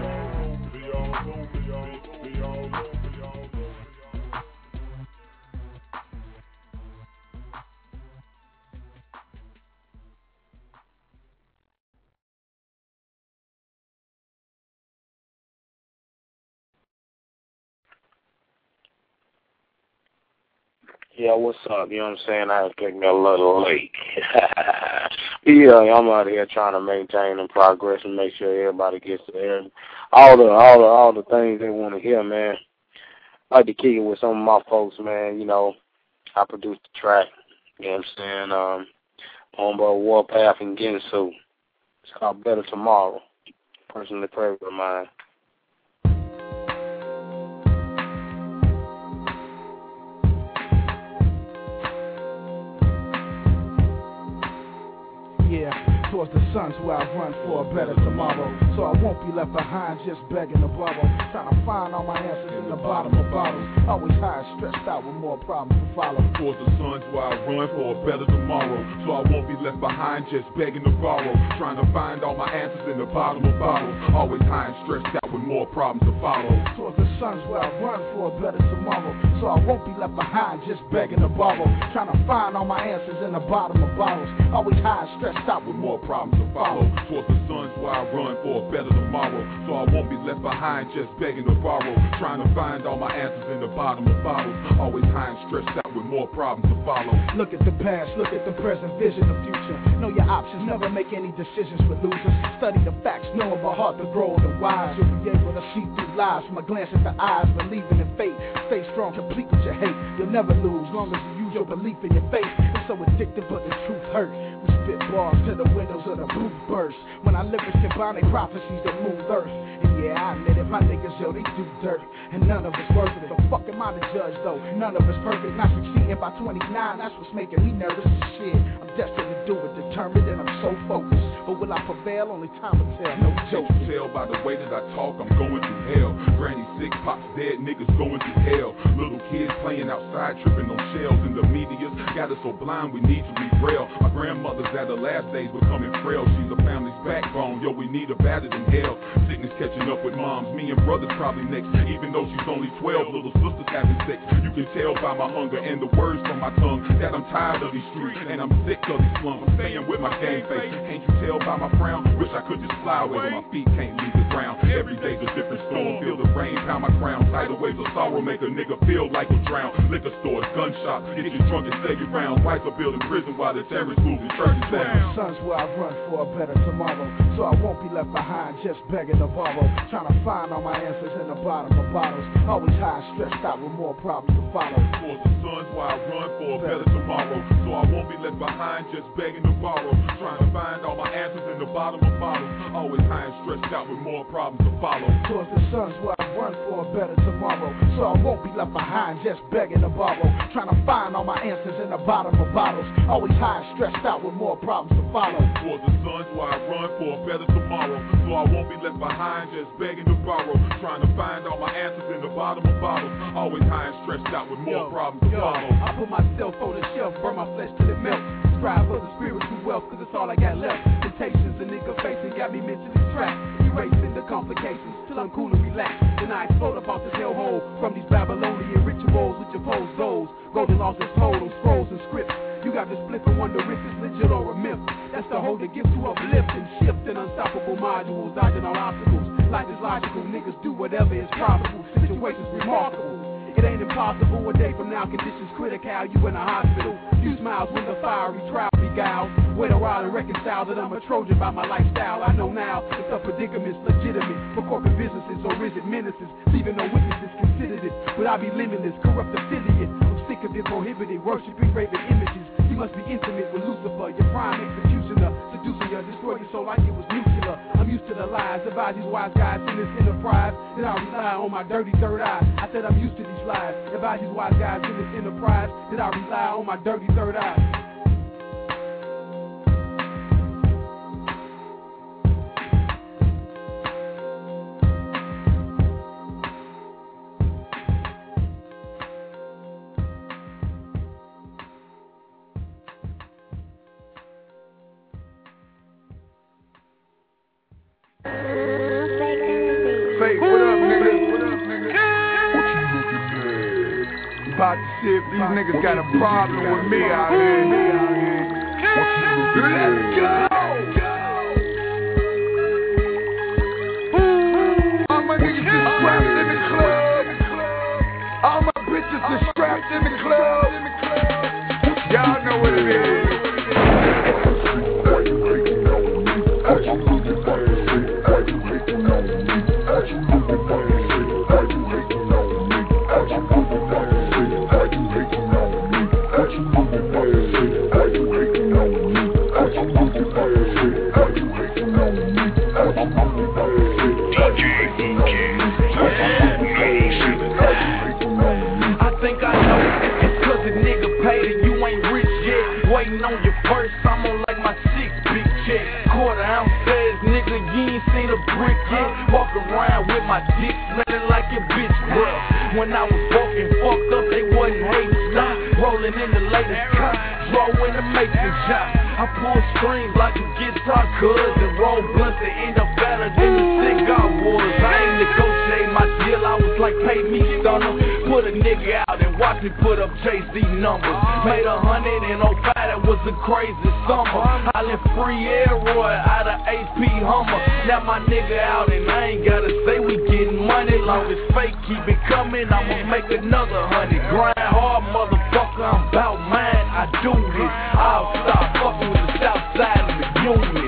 Yeah, what's up? You know what I'm saying? I was getting a little late. Yeah, I'm out here trying to maintain and progress and make sure everybody gets to hear all the all the all the things they want to hear, man. I like to kick it with some of my folks, man. You know, I produced the track. You know what I'm saying? Um, Homeboy Warpath and Ginsu. It's called Better Tomorrow. Personally favorite of mine. Yeah, towards the sun's where I run for a better tomorrow. So I won't be left behind just begging to borrow. Trying to find all my answers in the bottom of bottles. Always high, stressed out with more problems to follow. Towards the sun's where I run for a better tomorrow. So I won't be left behind just begging to borrow. Trying to find all my answers in the bottom of bottles. Always high and stressed out with more problems to follow. Towards the sun's where I run for a better tomorrow. So I won't be left behind just begging to borrow. Trying to find all my answers in the bottom of bottles. Always high and stressed out with more problems to follow. Towards the sun's where I run for a better tomorrow. So I won't be left behind just begging to borrow. Trying to find all my answers in the bottom of bottles. Always high and stressed out with more problems to follow. Look at the past, look at the present, vision of future. Know your options, never make any decisions for losers. Study the facts, know by heart to grow the wise. You'll be able to see through lies from a glance at the eyes. Believing in fate, stay strong, complete with your hate. You'll never lose, long as you use your belief in your faith. It's so addictive, but the truth hurts. We spit bars to the windows of the booth burst. When I lyrics combine they prophecies that move earth. And yeah, I admit it, my niggas, yo, they do dirt. And none of us worth it. So fuck am I to judge, though? None of us perfect. Not succeeding by twenty-nine, that's what's making me nervous as shit. I'm destined to do it, determined, and I'm so focused. But will I fail, only time will tell, no joke. You tell by the way that I talk, I'm going through hell. Granny sick, pops dead, niggas going through hell. Little kids playing outside, tripping on shells. And the media's got us so blind, we need to be braille. My grandmother's at her last days becoming frail. She's a family's backbone, yo, we need her better than hell. Sickness catching up with moms, me and brothers probably next. Even though she's only twelve, little sisters having sex. You can tell by my hunger and the words from my tongue that I'm tired of these streets and I'm sick of these slums. I'm staying with my game face. Can't you tell by my frown? Wish I could just fly away, but my feet can't leave the ground. Every day's a different storm. Feel the rain pound my crown. Tidal waves of sorrow make a nigga feel like a drown. Liquor stores, gunshots, get you drunk and say you round. Whites are building prison while the terrorists moving churches down. Sons where I run for a better tomorrow, so I won't be left behind just begging to borrow. Trying to find all my answers in the bottom of bottles. Always high, stressed out with more problems to follow. For the sons where I run for a better tomorrow, so I won't be left behind just begging to borrow. Trying to find all my answers in the bottom of bottles. Always high and stressed out with more problems to follow. Towards the sons where I run for a better tomorrow, so I won't be left behind just begging to borrow. Trying to find all my answers in the bottom of bottles. Always high and stressed out with more problems to follow. Towards the sons where I run for a better tomorrow, so I won't be left behind just begging to borrow. Trying to find all my answers in the bottom of bottles. Always high and stressed out with more yo, problems to yo, follow. I put myself on the shelf, burn my flesh till it melts. Strive for the spiritual wealth, cause it's all I got left. Temptations a nigga facing got me mentally trapped. Erasing the complications till I'm cool and relaxed. Then I explode about this hellhole from these Babylonian rituals which oppose those. Golden laws is told on scrolls and scripts. You got to split from wonder if it's legit or a myth. That's the whole that gives to uplift and shift in unstoppable modules, dodging all obstacles. Life is logical, niggas do whatever is probable. Situations remarkable. It ain't impossible, a day from now, conditions critical, you in a hospital. Few smiles when the fiery trial beguiles. Wait a while and reconcile that I'm a Trojan by my lifestyle. I know now if the predicament's legitimate for corporate businesses, or is it menaces? Leaving no witnesses considered it. Would I be limitless, corrupt affiliate? I'm sick of it, prohibited, worshiping graven images. You must be intimate with Lucifer, your prime executioner, seducing you, destroy your soul like it was nuclear. I'm used to the lies, advise these wise guys in this enterprise that I rely on my dirty third eye. I said I'm used to these lies, advise these wise guys in this enterprise that I rely on my dirty third eye. About to see if these niggas got a problem with me out here. Let's go! All my niggas is strapped in the club. All my bitches is strapped in the club. Y'all know what it is. Waiting on your first, I'm on like my six big check. Quarter ounce says, nigga, you ain't seen a brick yet. Walk around with my dick smelling like your bitch breath. When I was walking fucked up, they wasn't hating. Stop rolling in the latest cut, draw in the mason shop. I pull strings like a guitar cuz and roll blunts that end up better than the cigar was. I ain't negotiate my deal, I was like, pay me stunner. Put a nigga out and watch me put up Jay-Z numbers. Made a hundred and oh five, that was a crazy summer. Hollin' free Aeroy out of A P Hummer. Now my nigga out and I ain't gotta say we getting money. Long as fake keep it coming, I'ma make another hundred. Grind hard, motherfucker, I'm bout mine. I do this. I'll stop fucking with the south side of the unit.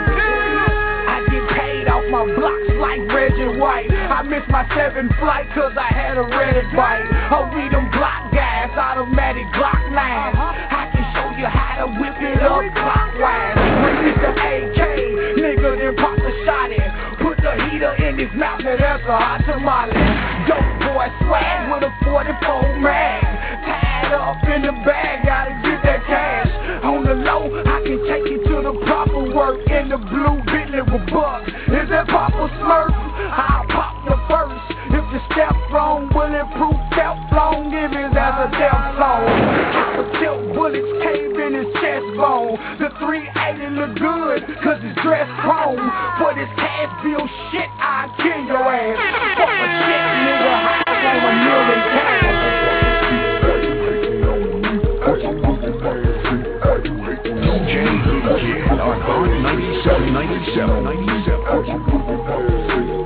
I miss my seven flight cause in his mouth, now that's a hot tamale. Dope boy swag with a forty-four mag. Tied up in the bag, gotta get that cash. On the low, I can take you to the proper work. In the blue Bentley with buck. Is that Papa Smurf? I'll pop the first. If you step wrong, bulletproof step long. If it's as a death song. Copper tilt bullets cave in his chest bone. The three eighty look good, cause it's dressed chrome. For this cash bill shit, I'll kill your ass. Fuck a shit, nigga, high on a million cash. D J Kid on Hot ninety-seven, ninety-seven, ninety-seven.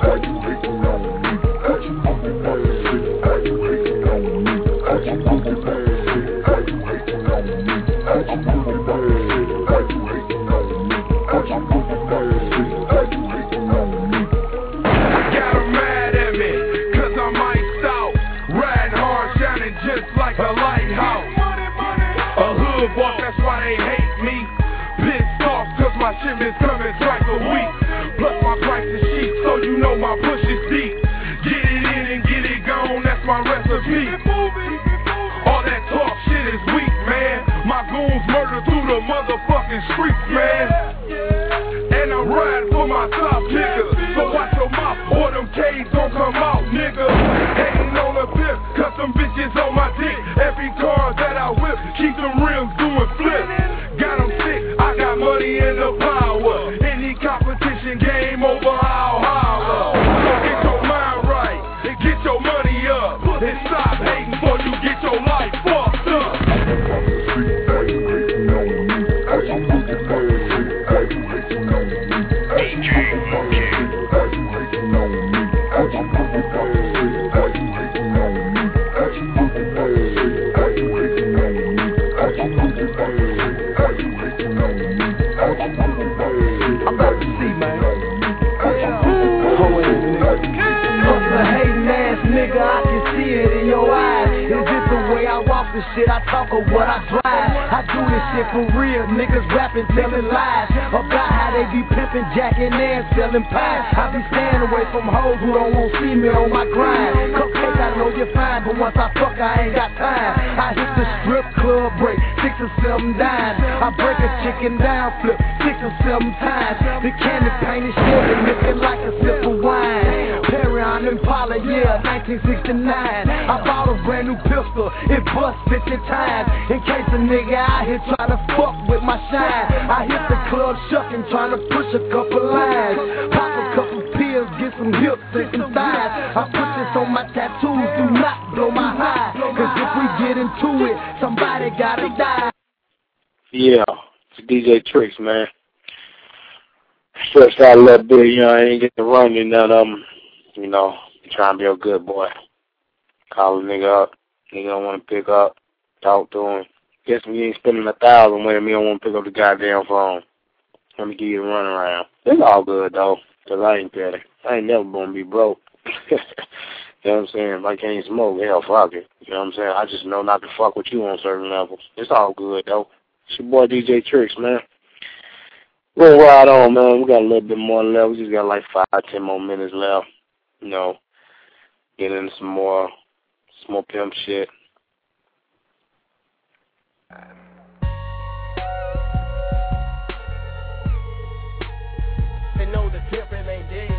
Shipments coming twice a week. Plus my price is cheap, so you know my push is deep. Get it in and get it gone, that's my recipe. All that talk shit is weak, man. My goons murder through the motherfucking streets, man. And I'm riding for my top nigga. So watch your mouth or them K's gon' come out, nigga. Hating on a pimp, cause some bitches on my dick. Every car that I whip, keep them rims doing flips. Got them sick, I got money in the power. Any competition, game over, I'll holler. So get your mind right, and get your money up. And stop hating before you get your life fucked up. I'm about to see, man. Fuck the hating ass nigga, I can see it in your eyes. Is this the way I walk this shit? I talk or what I drive. I do this shit for real. Niggas rapping, telling lies about how they be pimping, jacking and selling pies. I be staying away from hoes who don't want to see me on my grind. Cupcake, I know you're fine, but once I fuck, I ain't got time. I hit the strip club, break six or seven dimes. I break a chicken down, flip six or seven times. The candy painted shit and looking like a sip of wine. Perry on Impala, yeah, nineteen sixty-nine. I bought a brand new pistol, it bust fifty times. In case a nigga out here try to fuck with my shine. I hit the club shucking, trying to push a couple lines. Pop a couple pills, get some hips and some thighs. I put this on my tattoos, do not blow my high. Cause if we get into it, somebody gotta die. Yeah, it's D J Tricks, man. First out a little bit, you know, I ain't get to run you none of them. You know, trying to be a good boy. Call a nigga up. Nigga don't want to pick up. Talk to him. Guess me ain't spending a thousand with me. Don't want to pick up the goddamn phone. Let me give you a run around. It's all good, though, because I ain't petty. I ain't never going to be broke. You know what I'm saying? If I can't smoke, hell, fuck it. You know what I'm saying? I just know not to fuck with you on certain levels. It's all good, though. It's your boy D J Tricks, man. We'll ride on, man. We got a little bit more left. We just got like five, ten more minutes left. You know, get into some more, some more pimp shit. They know the pimpin' ain't dead.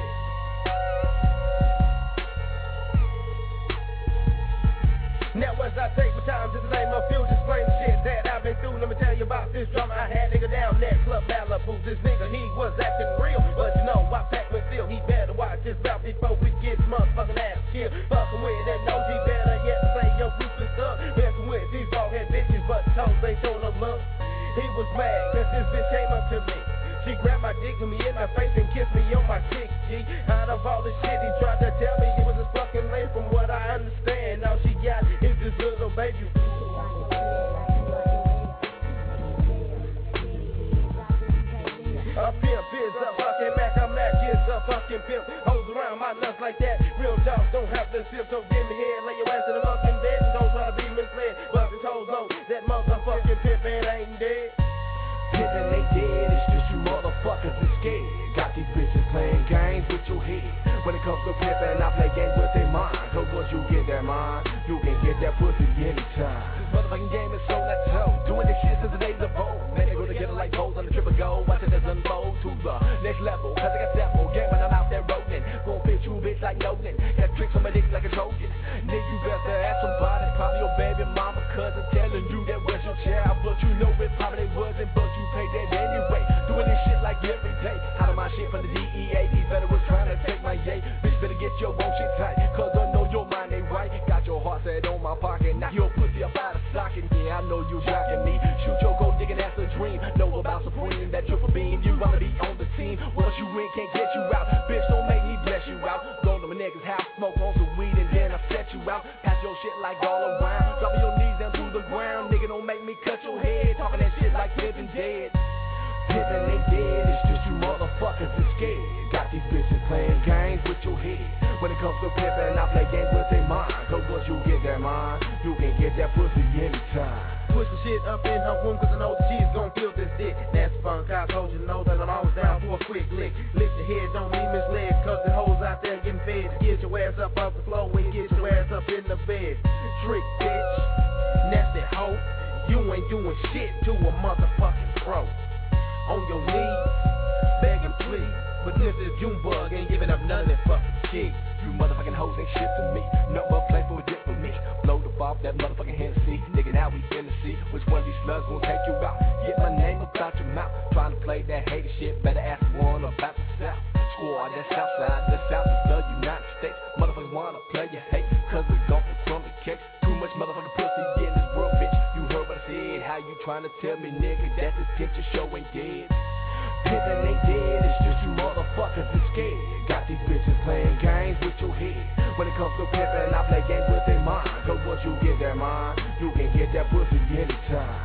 Now as I take my time to the name of few, just plain shit that I've been through. Let me tell you about this drama I had, nigga, down there, Club Malibu. This nigga, he was acting real, but you know, I packed with still. He better watch his mouth before we get motherfucking ass killed. Fucking with that no G, better yet to say yo ruthless up. Messing with these bald head bitches, but toes ain't showing no love. He was mad, cause this bitch came up to me. She grabbed my dick, looked me in my face, and kissed me on my cheek, G. Out of all the shit he tried to tell me, it was his fucking lame. From what I understand, all she got is this little baby. A pimp is a fucking Mac, a Mac is a fucking pimp. Hoes around my nuts like that. Real dogs don't have to sip, so give me here, lay your ass in the fucking bed. And don't try to be misled, but the toes low. That motherfucking pimpin' ain't dead. Pimpin' ain't dead, it's just you motherfuckers is scared. Got these bitches playing games with your head. When it comes comes to pimpin', I play games with their mind. Cause once you get that mind, you can get that pussy anytime. This motherfucking game is so not toe. Doing this shit since the days of old. Man, they go together like bows on the triple gold. Watch it as unfold to the next level. Cause I got several game when I'm out there rolling. Gon' fit you bitch like Nolan. Got tricks on my dick like a Trojan. Nigga, you better ask somebody. Probably your baby mama, cousin telling you that was your child. But you know it probably wasn't. But you paid that anyway. Doing this shit like every day. Out of my shit from the D E A. These federals trying to take my yay. Bitch better get your own shit tight. Cause I know your mind ain't right. Got your heart set on my pocket. Now your pussy up out of socket. Yeah, I know you jocking me. Shoot your gold digging, that's a dream. Know about Supreme, that triple beam. You wanna be on the team. Once you win, can't get you out. Bitch, don't make me bless you out. Go to my niggas' house, smoke on some weed, and then I set you out. Pass your shit like all around. Drop your knees down to the ground. Nigga, don't make me cut your head. Talking that shit like living dead. Pimpin' they dead, it's just you motherfuckers is scared. Got these bitches playing games with your head. When it comes to pimpin', I play games with their mind. Cause once you get that mind, you can get that pussy anytime. Push the shit up in her womb cause I know she's gon' feel this dick. That's fun, I told you know that I'm always down for a quick lick. Lift your head, don't be misled, cause the hoes out there getting fed. Get your ass up off the floor and get your ass up in the bed. Trick, bitch, nasty hoe. You ain't doing shit to a motherfucking pro. On your knees, beg and plead. But Mister Junebug ain't giving up none of that fucking shit. You motherfucking hoes ain't shit to me. No more play for a dip for me. Blow the off that motherfucking Hennessy. Nigga, now we finna see which one of these slugs gon' take you out. Get my name up out your mouth. Trying to play that hater shit. Better ask one about the South. Squad, that's outside. The South is the United States. Motherfuckers wanna play your hate. Cause we gon' from the cake. Too much motherfucking pussy in this world, bitch. You heard what I said. How you trying to tell me, nigga, that this picture show ain't dead? Pimpin' ain't dead, it's just you motherfuckers is scared. Got these bitches playing games with your head. When it comes to pimpin', I play games with their mind. Cause once you get that mind, you can get that pussy anytime.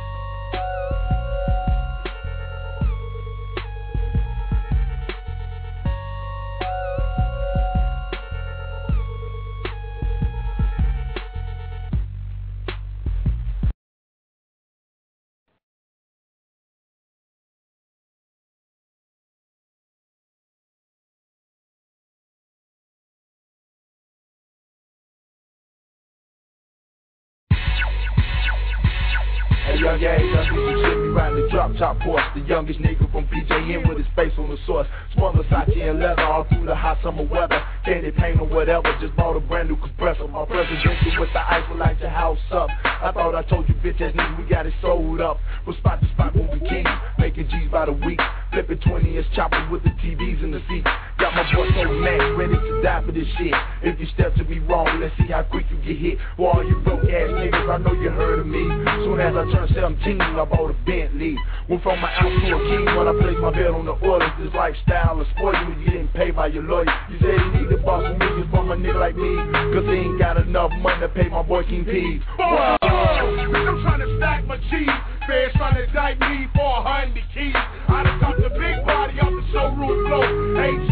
Young age, I see some shit me riding the drop top horse. The youngest nigga from P J N with his face on the source. Small Versace and leather all through the hot summer weather. Candy paint or whatever, just bought a brand new compressor. My presidential with the ice will light your house up. I thought I told you bitch ass niggas we got it sold up. From spot to spot when we king, making G's by the week. Flipping twenty inch choppers with the T Vs in the seats. Got my boy so max, ready to die for this shit. If you step to me wrong, let's see how quick you get hit. For all you broke ass niggas, I know you heard of me. Soon as I turned seventeen, I bought a Bentley. Went from my ounce to a king when I placed my bet on the orders. This lifestyle is for you, you getting paid by your lawyer. You said he need to boss some niggas from a nigga like me, cause he ain't got enough money to pay my boy King P. Whoa, I'm trying to stack my cheese. Feds trying to indict me for a hundred keys. I done got the big body off the showroom floor. A J